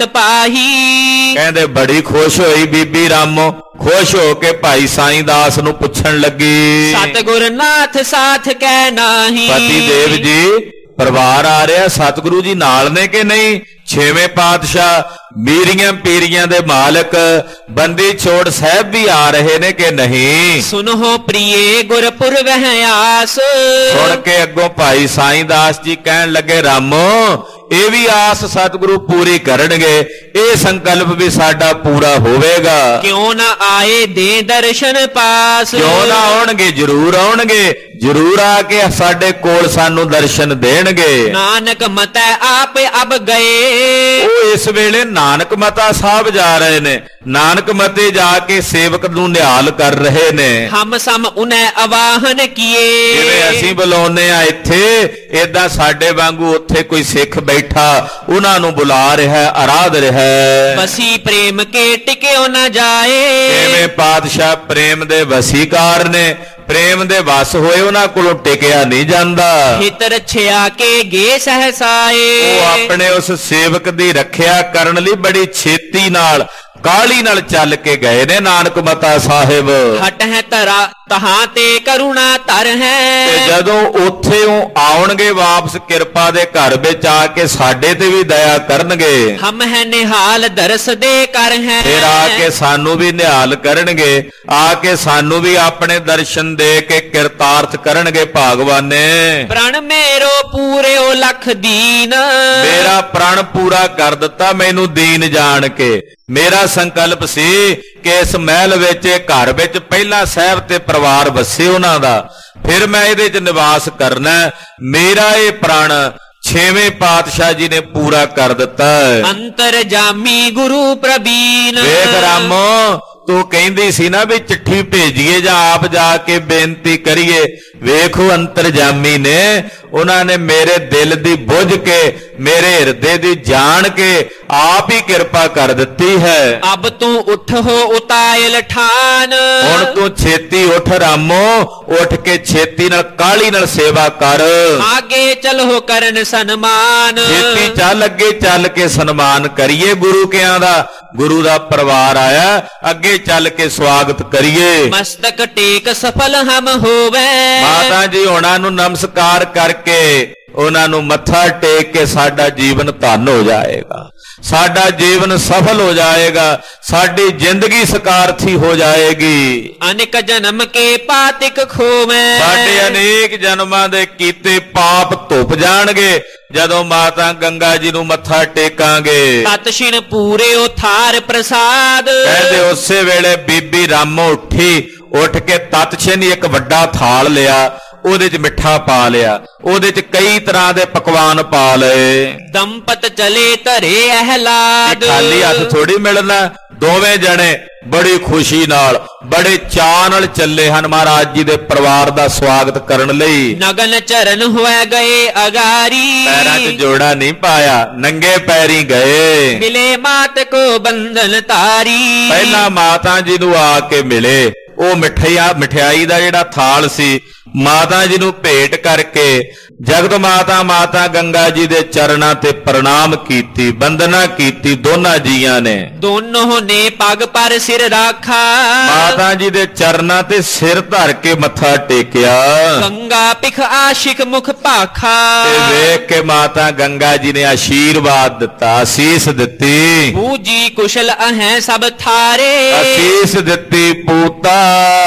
S2: ਪਾਹੀ।
S1: ਕਹਿੰਦੇ ਬੜੀ ਖੁਸ਼ ਹੋਈ ਬੀਬੀ ਰਾਮੋ, ਖੁਸ਼ ਹੋ ਕੇ ਭਾਈ ਸਾਈਂ ਦਾਸ ਨੂੰ ਪੁੱਛਣ ਲੱਗੀ,
S2: ਸਤਿਗੁਰ ਨਾਥ ਸਾਥ ਕਹਿ ਨਾਹੀ।
S1: ਪਤੀ ਦੇਵ ਜੀ ਪਰਿਵਾਰ ਆ ਰਿਹਾ, ਸਤਿਗੁਰੂ ਜੀ ਨਾਲ ਨੇ ਕਿ ਨਹੀਂ? ਛੇਵੇਂ ਪਾਤਸ਼ਾਹ ਮੀਰੀਆਂ ਪੀਰੀਆਂ ਦੇ ਮਾਲਕ ਬੰਦੀ ਛੋੜ ਸਾਹਿਬ ਵੀ ਆ ਰਹੇ ਨੇ ਕਿ ਨਹੀਂ?
S2: ਸੁਨੋ ਪ੍ਰੀਏ ਗੁਰਪੁਰ ਵਹਿ ਆਸ।
S1: ਸੁਣ ਕੇ ਅੱਗੋਂ ਭਾਈ ਸਾਈਂ ਦਾਸ ਜੀ ਕਹਿਣ ਲੱਗੇ, ਰਾਮੋ ਇਹ ਵੀ ਆਸ ਸਤਿਗੁਰੂ ਪੂਰੀ ਕਰਨਗੇ, ਇਹ ਸੰਕਲਪ ਵੀ ਸਾਡਾ ਪੂਰਾ ਹੋਵੇਗਾ।
S2: ਕਿਉਂ ਨਾ ਆਏ ਦੇ ਦਰਸ਼ਨ ਪਾਸ।
S1: ਕਿਉਂ ਨਾ ਆਉਣਗੇ, ਜ਼ਰੂਰ ਆਉਣਗੇ, ਜ਼ਰੂਰ ਆ ਕੇ ਸਾਡੇ ਕੋਲ ਸਾਨੂੰ ਦਰਸ਼ਨ ਦੇਣਗੇ।
S2: ਨਾਨਕ ਮਤੈ ਆਪ ਅਬ ਗਏ।
S1: ਉਹ ਇਸ ਵੇਲੇ ਨਾਨਕ ਮਤਾ ਸਾਹਿਬ ਜਾ ਰਹੇ ਨੇ, ਨਾਨਕ ਮਤੇ ਜਾ ਕੇ ਸੇਵਕ ਨੂੰ ਨਿਹਾਲ ਕਰ ਰਹੇ ਨੇ।
S2: ਹਮ ਸਮ ਉਨੈ ਅਵਾਹਨ ਕੀਏ।
S1: ਜਿਵੇਂ ਅਸੀਂ ਬੁਲਾਉਨੇ ਆ ਇੱਥੇ, ਏਦਾਂ ਸਾਡੇ ਵਾਂਗੂ ਉੱਥੇ ਕੋਈ ਸਿੱਖ ਬੈਠਾ ਉਹਨਾਂ ਨੂੰ ਬੁਲਾ ਰਿਹਾ, ਆਰਾਧ ਰਿਹਾ।
S2: ਵਸੀ ਪ੍ਰੇਮ ਕੇ ਟਿਕਿਓ ਨਾ ਜਾਏ।
S1: ਜਿਵੇਂ ਪਾਤਸ਼ਾਹ ਪ੍ਰੇਮ ਦੇ ਵਸੀਕਾਰ ਨੇ, ਪ੍ਰੇਮ ਦੇ ਵਸ ਹੋਏ, ਉਹਨਾਂ ਕੋਲੋਂ ਟਿਕਿਆ ਨਹੀਂ ਜਾਂਦਾ।
S2: ਹਿਤ ਰਛਿਆ ਕੇ ਗੇ ਸਹਸਾਏ।
S1: ਉਹ ਆਪਣੇ ਉਸ ਸੇਵਕ ਦੀ ਰੱਖਿਆ ਕਰਨ ਲਈ ਬੜੀ ਛੇਤੀ ਨਾਲ, ਕਾਹਲੀ ਨਾਲ ਚੱਲ ਕੇ ਗਏ ਨੇ ਨਾਨਕ ਮਤਾ ਸਾਹਿਬ।
S2: ਹਟ ਹੈ ਤਰਾ ਤਹਾਂ ਤੇ ਕਰੁਣਾ ਧਰ ਹੈ।
S1: ਤੇ ਜਦੋਂ ਉੱਥੇ ਉਹ ਆਉਣਗੇ ਵਾਪਸ ਕਿਰਪਾ ਦੇ ਘਰ ਵਿੱਚ ਆ ਕੇ ਸਾਡੇ ਤੇ ਵੀ ਦਇਆ ਕਰਨਗੇ।
S2: ਹਮ ਹੈ ਨਿਹਾਲ ਦਰਸ ਦੇ ਕਰ ਹੈ।
S1: ਫਿਰ ਆ ਕੇ ਸਾਨੂੰ ਵੀ ਨਿਹਾਲ ਕਰਨਗੇ, ਆ ਕੇ ਸਾਨੂੰ ਵੀ ਆਪਣੇ ਦਰਸ਼ਨ ਦੇ ਕੇ ਕਿਰਤਾਰਥ ਕਰਨਗੇ ਭਾਗਵਾਨੇ।
S2: ਪ੍ਰਣ ਮੇਰੋ ਪੂਰਿਓ ਲਖ ਦੀਨ।
S1: ਮੇਰਾ ਪ੍ਰਣ ਪੂਰਾ ਕਰ ਦਿੱਤਾ ਮੈਨੂੰ ਦੀਨ ਜਾਣ ਕੇ। ਮੇਰਾ ਸੰਕਲਪ ਸੀ ਕਿ ਇਸ ਮਹਿਲ ਵਿੱਚ, ਘਰ ਵਿੱਚ ਪਹਿਲਾਂ ਸਾਹਿਬ ਤੇ ਪਰਿਵਾਰ ਵਸੇ ਉਹਨਾਂ ਦਾ, ਫਿਰ ਮੈਂ ਇਹਦੇ 'ਚ ਨਿਵਾਸ ਕਰਨਾ। ਮੇਰਾ ਇਹ ਪ੍ਰਣ ਛੇਵੇਂ ਪਾਤਸ਼ਾਹ ਜੀ ਨੇ ਪੂਰਾ ਕਰ ਦਿੱਤਾ।
S2: ਅੰਤਰ ਜਾਮੀ ਗੁਰੂ ਪ੍ਰਬੀਨ।
S1: ਵੇਖ ਰਾਮੋ, ਤੂੰ ਕਹਿੰਦੀ ਸੀ ਨਾ ਵੀ ਚਿੱਠੀ ਭੇਜੀਏ ਜਾਂ ਆਪ ਜਾ ਕੇ ਬੇਨਤੀ ਕਰੀਏ। ਵੇਖੋ ਅੰਤਰਜਾਮੀ ਨੇ, ਉਹਨਾਂ ਨੇ ਮੇਰੇ ਦਿਲ ਦੀ ਬੁੱਝ ਕੇ, ਮੇਰੇ ਹਿਰਦੇ ਦੀ ਜਾਣ ਕੇ ਆਪ ਹੀ ਕਿਰਪਾ ਕਰ ਦਿੱਤੀ ਹੈ।
S2: ਅਬ ਤੂੰ ਉੱਠ ਹੋ ਉਤਾਇਲ ਠਾਨ।
S1: ਹੁਣ ਤੂੰ ਛੇਤੀ ਉੱਠ ਰਾਮੋ, ਉੱਠ ਕੇ ਛੇਤੀ ਨਾਲ ਕਾਹਲੀ ਨਾਲ ਸੇਵਾ ਕਰ।
S2: ਆਗੇ ਚਲੋ ਕਰਨ ਸਨਮਾਨ।
S1: ਛੇਤੀ ਚੱਲ, ਅੱਗੇ ਚੱਲ ਕੇ ਸਨਮਾਨ ਕਰੀਏ ਗੁਰੂ ਕਿਆਂ ਦਾ। ਗੁਰੂ ਦਾ ਪਰਿਵਾਰ ਆਇਆ, ਅੱਗੇ ਚੱਲ ਕੇ ਸਵਾਗਤ ਕਰੀਏ।
S2: ਮਸਤਕ ਟੇਕ ਸਫਲ ਹਮ ਹੋਵੇ।
S1: ਮਾਤਾ ਜੀ ਉਹਨਾਂ ਨੂੰ ਨਮਸਕਾਰ ਕਰਕੇ, ਉਹਨਾਂ ਨੂੰ ਮੱਥਾ ਟੇਕ ਕੇ ਸਾਡਾ ਜੀਵਨ ਧਨ ਹੋ ਜਾਏਗਾ, ਸਾਡਾ ਜੀਵਨ ਸਫਲ ਹੋ ਜਾਏਗਾ, ਸਾਡੀ ਜ਼ਿੰਦਗੀ ਸਕਾਰਥੀ ਹੋ ਜਾਏਗੀ।
S2: ਅਨੇਕ ਜਨਮ ਕੇ ਪਾਤਿਕ ਖੋਵੇ।
S1: ਸਾਡੇ ਅਨੇਕ ਜਨਮਾਂ ਦੇ ਕੀਤੇ ਪਾਪ ਧੁੱਪ ਜਾਣਗੇ ਜਦੋਂ ਮਾਤਾ ਗੰਗਾ ਜੀ ਨੂੰ ਮੱਥਾ ਟੇਕਾਂਗੇ।
S2: ਤਤਸ਼ਿਣ ਪੂਰੇ ਉਥਾਰ ਪ੍ਰਸਾਦ।
S1: ਕਹਿੰਦੇ ਉਸੇ ਵੇਲੇ ਬੀਬੀ ਰਾਮੋ ਉੱਠੀ, ਉੱਠ ਕੇ ਤਤਸ਼ਿਣ ਇੱਕ ਵੱਡਾ ਥਾਲ ਲਿਆ, ਉਹਦੇ 'ਚ ਮਿੱਠਾ ਪਾ ਲਿਆ, ਉਹਦੇ 'ਚ ਕਈ ਤਰ੍ਹਾਂ ਦੇ ਪਕਵਾਨ ਪਾ ਲਏ।
S2: ਦੰਪਤ ਚਲੇ ਧਰੇ ਅਹਲਾਦ।
S1: ਖਾਲੀ ਹੱਥ ਥੋੜੀ ਮਿਲਣਾ, ਦੋਵੇਂ ਜਣੇ ਬੜੀ ਖੁਸ਼ੀ ਨਾਲ, ਬੜੇ ਚਾਅ ਨਾਲ ਚੱਲੇ ਹਨ ਮਹਾਰਾਜ ਜੀ ਦੇ ਪਰਿਵਾਰ ਦਾ ਸਵਾਗਤ ਕਰਨ ਲਈ।
S2: ਨਗਨ ਚਰਨ ਹੋਏ ਗਏ ਅਗਾਰੀ।
S1: ਪੈਰਾਂ 'ਚ ਜੋੜਾ ਨਹੀਂ ਪਾਇਆ, ਨੰਗੇ ਪੈਰੀ ਗਏ।
S2: ਮਿਲੇ ਮਾਤ ਕੋ ਬੰਧਨ ਤਾਰੀ।
S1: ਪਹਿਲਾਂ ਮਾਤਾ ਜੀ ਨੂੰ ਆ ਕੇ ਮਿਲੇ, ਉਹ ਮਠਿਆਈ ਦਾ ਜਿਹੜਾ ਥਾਲ ਸੀ ਮਾਤਾ ਜੀ ਨੂੰ ਭੇਟ ਕਰਕੇ ਜਗਤ ਮਾਤਾ ਗੰਗਾ ਜੀ ਦੇ ਚਰਨਾਂ ਤੇ ਪ੍ਰਣਾਮ ਕੀਤੀ, ਵੰਦਨਾ ਕੀਤੀ ਦੋਨਾਂ ਜੀਆਂ ਨੇ।
S2: ਦੋਨੋਂ ਨੇ ਪੱਗ ਪਰ ਸਿਰ ਰਾਖਾ।
S1: ਮਾਤਾ ਜੀ ਦੇ ਚਰਨਾਂ ਤੇ ਸਿਰ ਧਰ ਕੇ ਮੱਥਾ ਟੇਕਿਆ।
S2: ਗੰਗਾ ਪਿਖ ਆਸ਼ਿਕ ਮੁਖ ਭਾਖਾ।
S1: ਤੇ ਵੇਖ ਕੇ ਮਾਤਾ ਗੰਗਾ ਜੀ ਨੇ ਆਸ਼ੀਰਵਾਦ ਦਿੱਤਾ, ਅਸੀਸ ਦਿੱਤੀ।
S2: ਪੂਜੀ ਕੁਸ਼ਲ ਅਹੈ ਸਭ ਥਾਰੇ।
S1: ਅਸੀਸ ਦਿੱਤੀ ਪੂਤਾ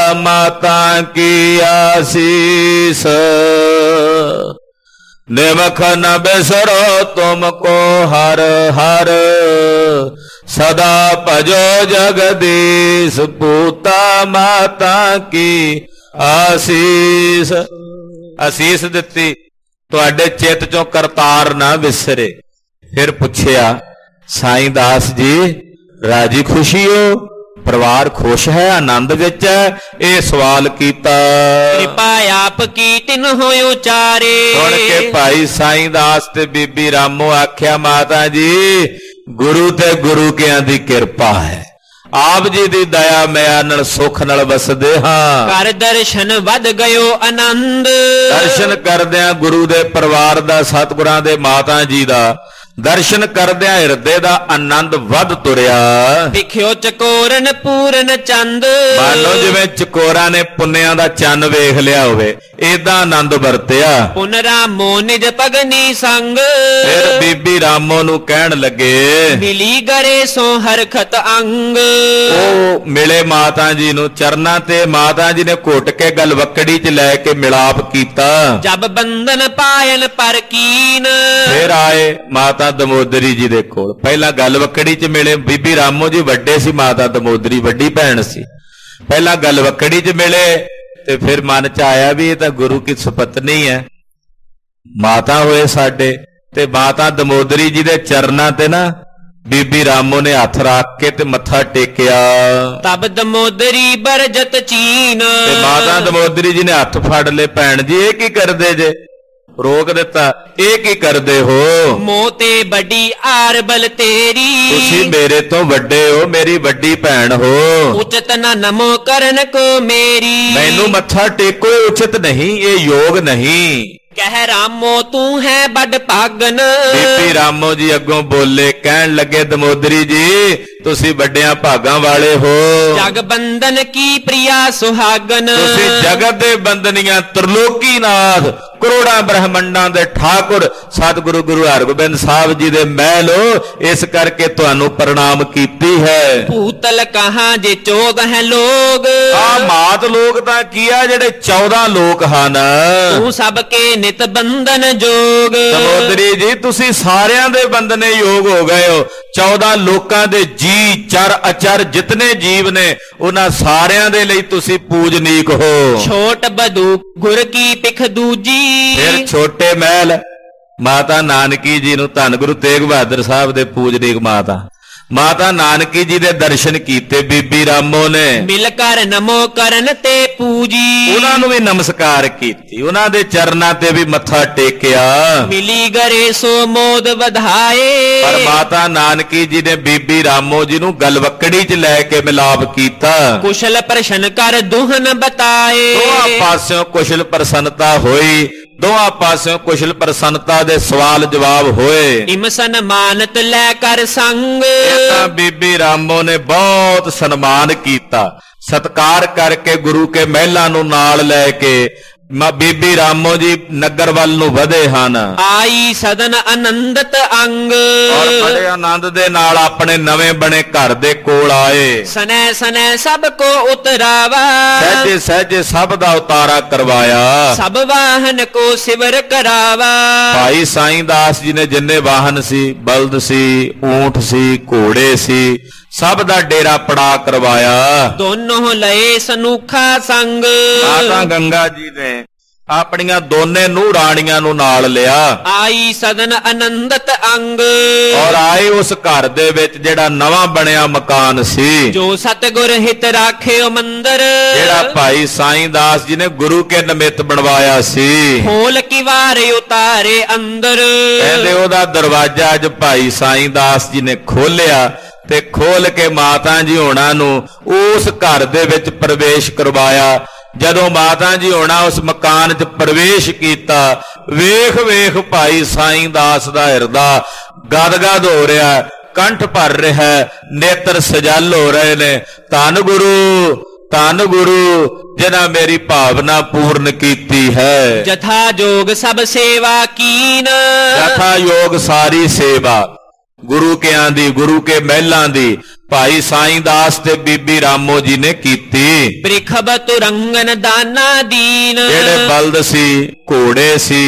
S1: ਮਾਤਾ ਕੀ ਆਸੀਸ। ਨਿਮਖ ਨ ਬਿਸਰੋ ਤੁਮਕੋ ਹਰ ਹਰ, सदा भजो जगदीश पूता माता की आसीस। आसीस दित्ती तुहाडे चित चों करतार ना विसरे। फिर पुछया साईं दास जी राजी खुशी हो, परिवार खुश है, आनंद विच है? ये सवाल कीता।
S2: कृपा आप की तिन होयो चारे।
S1: सुन के भाई साईं दास ते बीबी रामो आख्या माता जी गुरु ते गुरु कियां दी किरपा है, आप जी दी दया माया नाल सुख नाल वसदे हां।
S2: कर दर्शन वध गयो आनंद।
S1: दर्शन करदियां गुरु दे परिवार दा, सतगुरां दे माता जी दा दर्शन करदियां हिरदे दा आनंद वध तुरिया।
S2: दिखियो चकोरन पूरन चंद।
S1: मानो जिवें चकोरा ने पुन्नियां दा चंद वेख लिया होवे, इदां आनंद वरतिया।
S2: पुन रामो निज पगनी संग।
S1: फिर बीबी रामो नू कहण लगे
S2: मिली गरे सो हरखत अंग।
S1: ओ मिले माता जी नू चरना ते माता जी ने घुट के गलवकड़ी च लैके मिलाप कीता।
S2: जब बंधन पायन पर कीन।
S1: फिर आए माता दमोदरी जी दे कोल। पहला गलवकड़ी च मिले, बीबी रामो जी वड्डे सी, माता दमोदरी वड्डी भैण सी। पहला गलवकड़ी च मिले ते फिर मन च आया भी ये तां गुरु की सुपत्नी है, माता होए साडे। ते माता दमोदरी जी दे चरनां ते ना बीबी रामो ने हथ रख के ते मत्था टेकिया।
S2: तब दमोदरी बरजत चीन।
S1: ते माता दमोदरी जी ने हथ फड़ ले, भैण जी ये की करदे जे? रोक दिता, ये की करदे हो?
S2: मोते बड़ी आर बल तेरी।
S1: तुसी मेरे तो वड्डे हो, मेरी वड्डी भैण हो,
S2: उचित न नमो करन को मेरी।
S1: मैनू मत्था टेको उचित नहीं, ये योग नहीं।
S2: कह रामो तू है बड़ भागन।
S1: बीबी रामो जी अगों बोले, कहन लगे दमोदरी जी तुसी वड्डियां भागां वाले हो।
S2: जग बंधन की प्रिया सुहागन।
S1: तुसी जगत दे बंदनियां त्रिलोकीनाथ करोड़ां ब्रह्मंडां दे ठाकुर सतगुरु गुरु हरगोबिंद साहब जी दे महल हो, इस करके तुहानू प्रणाम कीती है।
S2: भूतल कहां जे 14 लोग।
S1: मात लोग तां कीया जेड़े 14 लोक हन।
S2: तू सबके नित बंधन जोग।
S1: दमोदरी जी तुसी सारियां दे बंधने योग हो गए हो। 14 लोकां दे जी चर अचर जितने जीव ने उन्हां सारियां दे लई तुसी पूजनीक हो।
S2: छोट बदू गुर की पिख दूजी।
S1: फिर छोटे महल माता नानकी जी नू धन गुरु तेग बहादुर साहब दे पूजनीक माता नानकी जी दे दर्शन कीते बीबी रामो ने।
S2: मिल कर नमो करन ते पूजी।
S1: उन्हां नू भी नमस्कार कीती, उन्हां दे चरनां ते भी मत्था टेकिया।
S2: मिली गरे सो मोद वधाए।
S1: पर माता नानकी जी ने बीबी रामो जी नू गलवकड़ी च लैके मिलाप कीता।
S2: कुशल प्रशन कर दुहन बताए।
S1: दोहां पास्यों कुशल प्रसन्नता होई, दोहां पास्यों कुशल प्रसन्नता दे सवाल जवाब होए।
S2: इम सन्मानत लै कर संग।
S1: बीबी रामो ने बहुत सन्मान कीता, सत्कार करके गुरु के महलां नू नाल लैके बीबी रामो जी नगर वाल नू वधे हन।
S2: आई सदन आनंदत अंग।
S1: और बड़े आनंद दे नाल अपने नवे बने घर दे कोल आए।
S2: सनै सनै सब को उतरावा।
S1: सहजे सहजे सब दा उतारा करवाया।
S2: सब वाहन को सिवर करावा।
S1: भाई साईं दास जी ने जिन्ने वाहन सी, बलद सी, ऊंट सी, घोड़े सी, सब दा डेरा पड़ा करवाया।
S2: दोनों लए सनूखा संग।
S1: माता गंगा जी ने अपनियां दोने नू राणियां नू नाल लिया।
S2: आई सदन आनंदत अंग।
S1: और आए उस घर दे विच जेड़ा नवा बनिया मकान सी,
S2: जो सतगुर हित राखे मंदिर,
S1: जेड़ा भाई साईं दास जी ने गुरु के निमित्त बनवाया सी।
S2: खोल किवार उतारे अंदर।
S1: कहंदे ओदा दरवाजा अज भाई साईं दास जी ने खोलिया ते खोल के माता जी होना नू उस घर दे विच प्रवेश करवाया। जदों माता जी होना उस मकान च प्रवेश कीता, वेख वेख भाई साईं दास दा हिरदा गदगद हो रहा, कंठ भर रहा, नेत्र सजल हो रहे ने। धन गुरु जिन्हां मेरी भावना पूर्ण कीती है।
S2: जथा जोग सब सेवा कीन।
S1: जथा योग सारी सेवा गुरु के आंदी, गुरु के महलां दी भाई साईं दास ते बीबी रामो जी ने कीती।
S2: ब्रिखब तुरंगन दाना दीन।
S1: जेड़े बलद सी, घोड़े सी,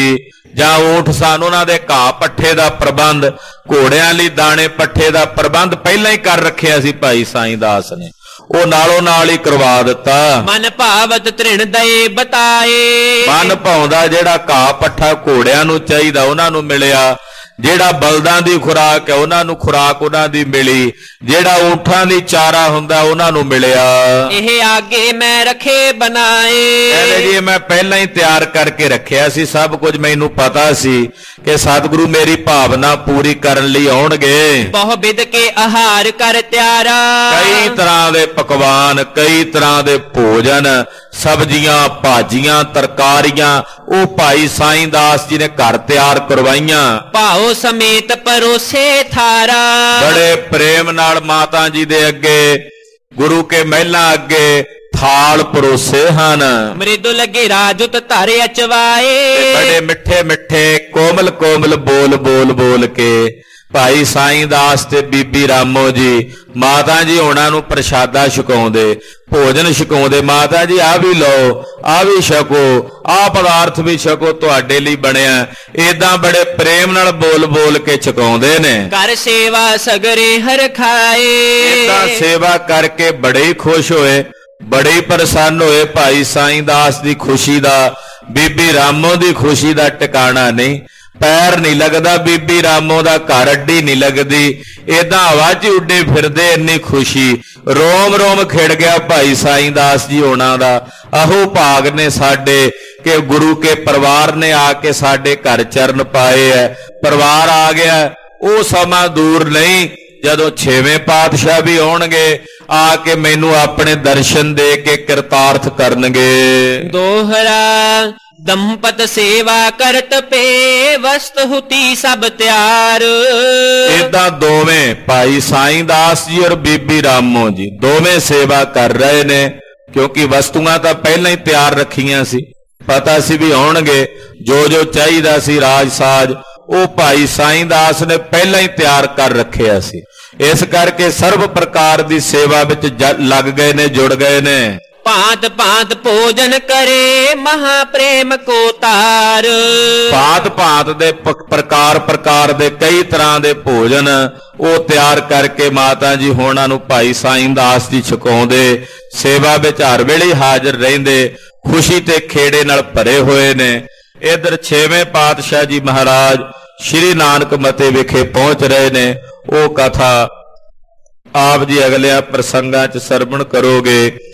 S1: ਜਾਂ ਊਠ ਸਨ, ਉਹਨਾਂ ਦੇ ਘਾਹ ਪੱਠੇ ਦਾ ਪ੍ਰਬੰਧ, ਘੋੜਿਆਂ ਲਈ ਦਾਣੇ ਪੱਠੇ ਦਾ ਪ੍ਰਬੰਧ ਪਹਿਲਾਂ ਹੀ ਕਰ ਰੱਖਿਆ ਸੀ ਭਾਈ ਸਾਈਂ ਦਾਸ ਨੇ, ਉਹ ਨਾਲੋਂ ਨਾਲ ਹੀ ਕਰਵਾ ਦਿੱਤਾ।
S2: ਮਨ ਭਾਵਤ ਤ੍ਰਿਣ ਦਏ ਬਤਾਏ,
S1: ਮਨ ਭਾਉਂਦਾ ਜਿਹੜਾ ਘਾਹ ਪੱਠਾ ਘੋੜਿਆਂ ਨੂੰ ਚਾਹੀਦਾ ਉਹਨਾਂ ਨੂੰ ਮਿਲਿਆ, ਜਿਹੜਾ ਬਲਦਾਂ ਦੀ ਖੁਰਾਕ ਹੈ ਉਹਨਾਂ ਨੂੰ ਖੁਰਾਕ ਉਹਨਾਂ ਦੀ ਮਿਲੀ, ਜਿਹੜਾ ਊਠਾਂ ਦੀ ਚਾਰਾ ਹੁੰਦਾ ਉਹਨਾਂ ਨੂੰ ਮਿਲਿਆ।
S2: ਇਹ ਆਗੇ ਮੈਂ ਰਖੇ ਬਣਾਏ,
S1: ਕਹਿੰਦੇ ਜੀ ਮੈਂ ਪਹਿਲਾਂ ਹੀ ਤਿਆਰ ਕਰਕੇ ਰੱਖਿਆ ਸੀ, ਸਭ ਕੁਝ ਮੈਨੂੰ ਪਤਾ ਸੀ ਕਿ ਸਤਿਗੁਰੂ ਮੇਰੀ ਭਾਵਨਾ ਪੂਰੀ ਕਰਨ ਲਈ ਆਉਣਗੇ।
S2: ਬਹੁ ਵਿਦ ਕੇ ਆਹਾਰ ਕਰ ਤਿਆਰਾ,
S1: ਕਈ ਤਰ੍ਹਾਂ ਦੇ ਪਕਵਾਨ, ਕਈ ਤਰ੍ਹਾਂ ਦੇ ਭੋਜਨ, ਸਬਜ਼ੀਆਂ, ਭਾਜੀਆਂ, ਤਰਕਾਰੀਆਂ ਉਹ ਭਾਈ ਸਾਈਂ ਦਾਸ ਜੀ ਨੇ ਘਰ ਤਿਆਰ ਕਰਵਾਈਆਂ।
S2: ਭਾਉ ਸਮੇਤ ਪਰੋਸੇ ਥਾਰਾ,
S1: ਬੜੇ ਪ੍ਰੇਮ ਨਾਲ ਮਾਤਾ ਜੀ ਦੇ ਅੱਗੇ, ਗੁਰੂ ਕੇ ਮਹਿਲਾਂ ਅੱਗੇ ਥਾਲ ਪਰੋਸੇ ਹਨ।
S2: ਮ੍ਰਿਦੁਲ ਗਿਰਾ ਜੁਤ ਧਰ ਅਚਵਾਏ,
S1: ਬੜੇ ਮਿੱਠੇ ਮਿੱਠੇ ਕੋਮਲ ਕੋਮਲ ਬੋਲ ਬੋਲ ਬੋਲ ਕੇ ਭਾਈ ਸਾਈਂ ਦਾਸ ਤੇ ਬੀਬੀ ਰਾਮੋ ਜੀ ਮਾਤਾ ਜੀ ਹੋਣਾ ਨੂੰ ਪ੍ਰਸ਼ਾਦਾ ਛਕਾਉਂਦੇ, ਭੋਜਨ ਛਕਾਉਂਦੇ। ਮਾਤਾ ਜੀ ਆ ਵੀ ਲਓ, ਆ ਵੀ ਛਕੋ, ਆ ਪਦਾਰਥ ਵੀ ਛਕੋ, ਤੁਹਾਡੇ ਲਈ ਬਣਿਆ। ਏਦਾਂ ਬੜੇ ਪ੍ਰੇਮ ਨਾਲ ਬੋਲ ਬੋਲ ਕੇ ਛਕਾਉਂਦੇ ਨੇ।
S2: ਕਰ ਸੇਵਾ ਸਗਰੇ ਹਰ ਖਾਏ,
S1: ਏਦਾਂ ਸੇਵਾ ਕਰਕੇ ਬੜੇ ਹੀ ਖੁਸ਼ ਹੋਏ, ਬੜੇ ਹੀ ਪ੍ਰਸੰਨ ਹੋਏ। ਭਾਈ ਸਾਈਂ ਦਾਸ ਦੀ ਖੁਸ਼ੀ ਦਾ, ਬੀਬੀ ਰਾਮੋ ਦੀ ਖੁਸ਼ੀ ਦਾ ਟਿਕਾਣਾ ਨਹੀਂ, ਪੈਰ ਨਹੀਂ ਲੱਗਦਾ ਬੀਬੀ ਰਾਮੋ ਦਾ, ਘਰ ਅੱਡੀ ਨਹੀਂ ਲੱਗਦੀ, ਏਦਾਂ ਹਵਾ 'ਚ ਉੱਡੇ ਫਿਰਦੇ, ਇੰਨੀ ਖੁਸ਼ੀ, ਰੋਮ ਰੋਮ ਖਿੜ ਗਿਆ ਭਾਈ ਸਾਈਂ ਦਾਸ ਜੀ ਹੋਣਾ ਦਾ। ਆਹੋ ਭਾਗ ਨੇ ਸਾਡੇ ਕਿ ਗੁਰੂ ਕੇ ਪਰਿਵਾਰ ਨੇ ਆ ਕੇ ਸਾਡੇ ਘਰ ਚਰਨ ਪਾਏ ਐ, ਪਰਿਵਾਰ ਆ ਗਿਆ। ਉਹ ਸਮਾਂ ਦੂਰ ਨਹੀਂ ਜਦੋਂ 6ਵੇਂ ਪਾਤਸ਼ਾਹ ਵੀ ਆਉਣਗੇ, ਆ ਕੇ ਮੈਨੂੰ ਆਪਣੇ ਦਰਸ਼ਨ ਦੇ ਕੇ ਕਿਰਤਾਰਥ ਕਰਨਗੇ।
S2: ਦੋਹਰਾ ਦੰਪਤ ਸੇਵਾ ਕਰਤ ਪੇ, ਵਸਤ ਹੁਤੀ ਸਭ ਤਿਆਰ।
S1: ਏਦਾਂ ਦੋਵੇਂ ਭਾਈ ਸਾਈਂ ਦਾਸ ਜੀ ਔਰ ਬੀਬੀ ਰਾਮੋ ਜੀ ਦੋਵੇਂ ਸੇਵਾ ਕਰ ਰਹੇ ਨੇ, ਕਿਉਂਕਿ ਵਸਤੂਆਂ ਤਾਂ ਪਹਿਲਾਂ ਹੀ ਤਿਆਰ ਰੱਖੀਆਂ ਸੀ, ਪਤਾ ਸੀ ਵੀ ਆਉਣਗੇ। ਜੋ ਜੋ ਚਾਹੀਦਾ ਸੀ ਰਾਜ ਸਾਜ ਉਹ ਭਾਈ ਸਾਈਂ ਦਾਸ ਨੇ ਪਹਿਲਾਂ ਹੀ ਤਿਆਰ ਕਰ ਰੱਖਿਆ ਸੀ। ਇਸ ਕਰਕੇ ਸਰਬ ਪ੍ਰਕਾਰ ਦੀ ਸੇਵਾ ਵਿੱਚ ਲੱਗ ਗਏ ਨੇ, ਜੁੜ ਗਏ ਨੇ।
S2: ਭਾਂਤ ਭਾਂਤ ਭੋਜਨ ਕਰੇ, ਮਹਾ ਪ੍ਰੇਮ ਕੋ ਤਾਰ।
S1: ਭਾਂਤ ਭਾਂਤ ਦੇ ਪ੍ਰਕਾਰ ਪ੍ਰਕਾਰ ਦੇ ਕਈ ਤਰ੍ਹਾਂ ਦੇ ਭੋਜਨ ਉਹ ਤਿਆਰ ਕਰਕੇ ਮਾਤਾ ਜੀ ਹੋਣਾ ਨੂੰ ਭਾਈ ਸਾਈਂ ਦਾਸ ਜੀ ਛਕਾਉਂਦੇ, ਸੇਵਾ ਵਿੱਚ ਹਰ ਵੇਲੇ ਹਾਜ਼ਰ ਰਹਿੰਦੇ, ਖੁਸ਼ੀ ਤੇ ਖੇੜੇ ਨਾਲ ਭਰੇ ਹੋਏ ਨੇ। ਇਧਰ 6ਵੇਂ ਪਾਤਸ਼ਾਹ ਜੀ ਮਹਾਰਾਜ ਸ਼੍ਰੀ ਨਾਨਕ ਮਤੇ ਵਿਖੇ ਪਹੁੰਚ ਰਹੇ ਨੇ। ਉਹ ਕਥਾ ਆਪ ਜੀ ਅਗਲਿਆਂ ਪ੍ਰਸੰਗਾਂ 'ਚ ਸਰਵਣ ਕਰੋਗੇ।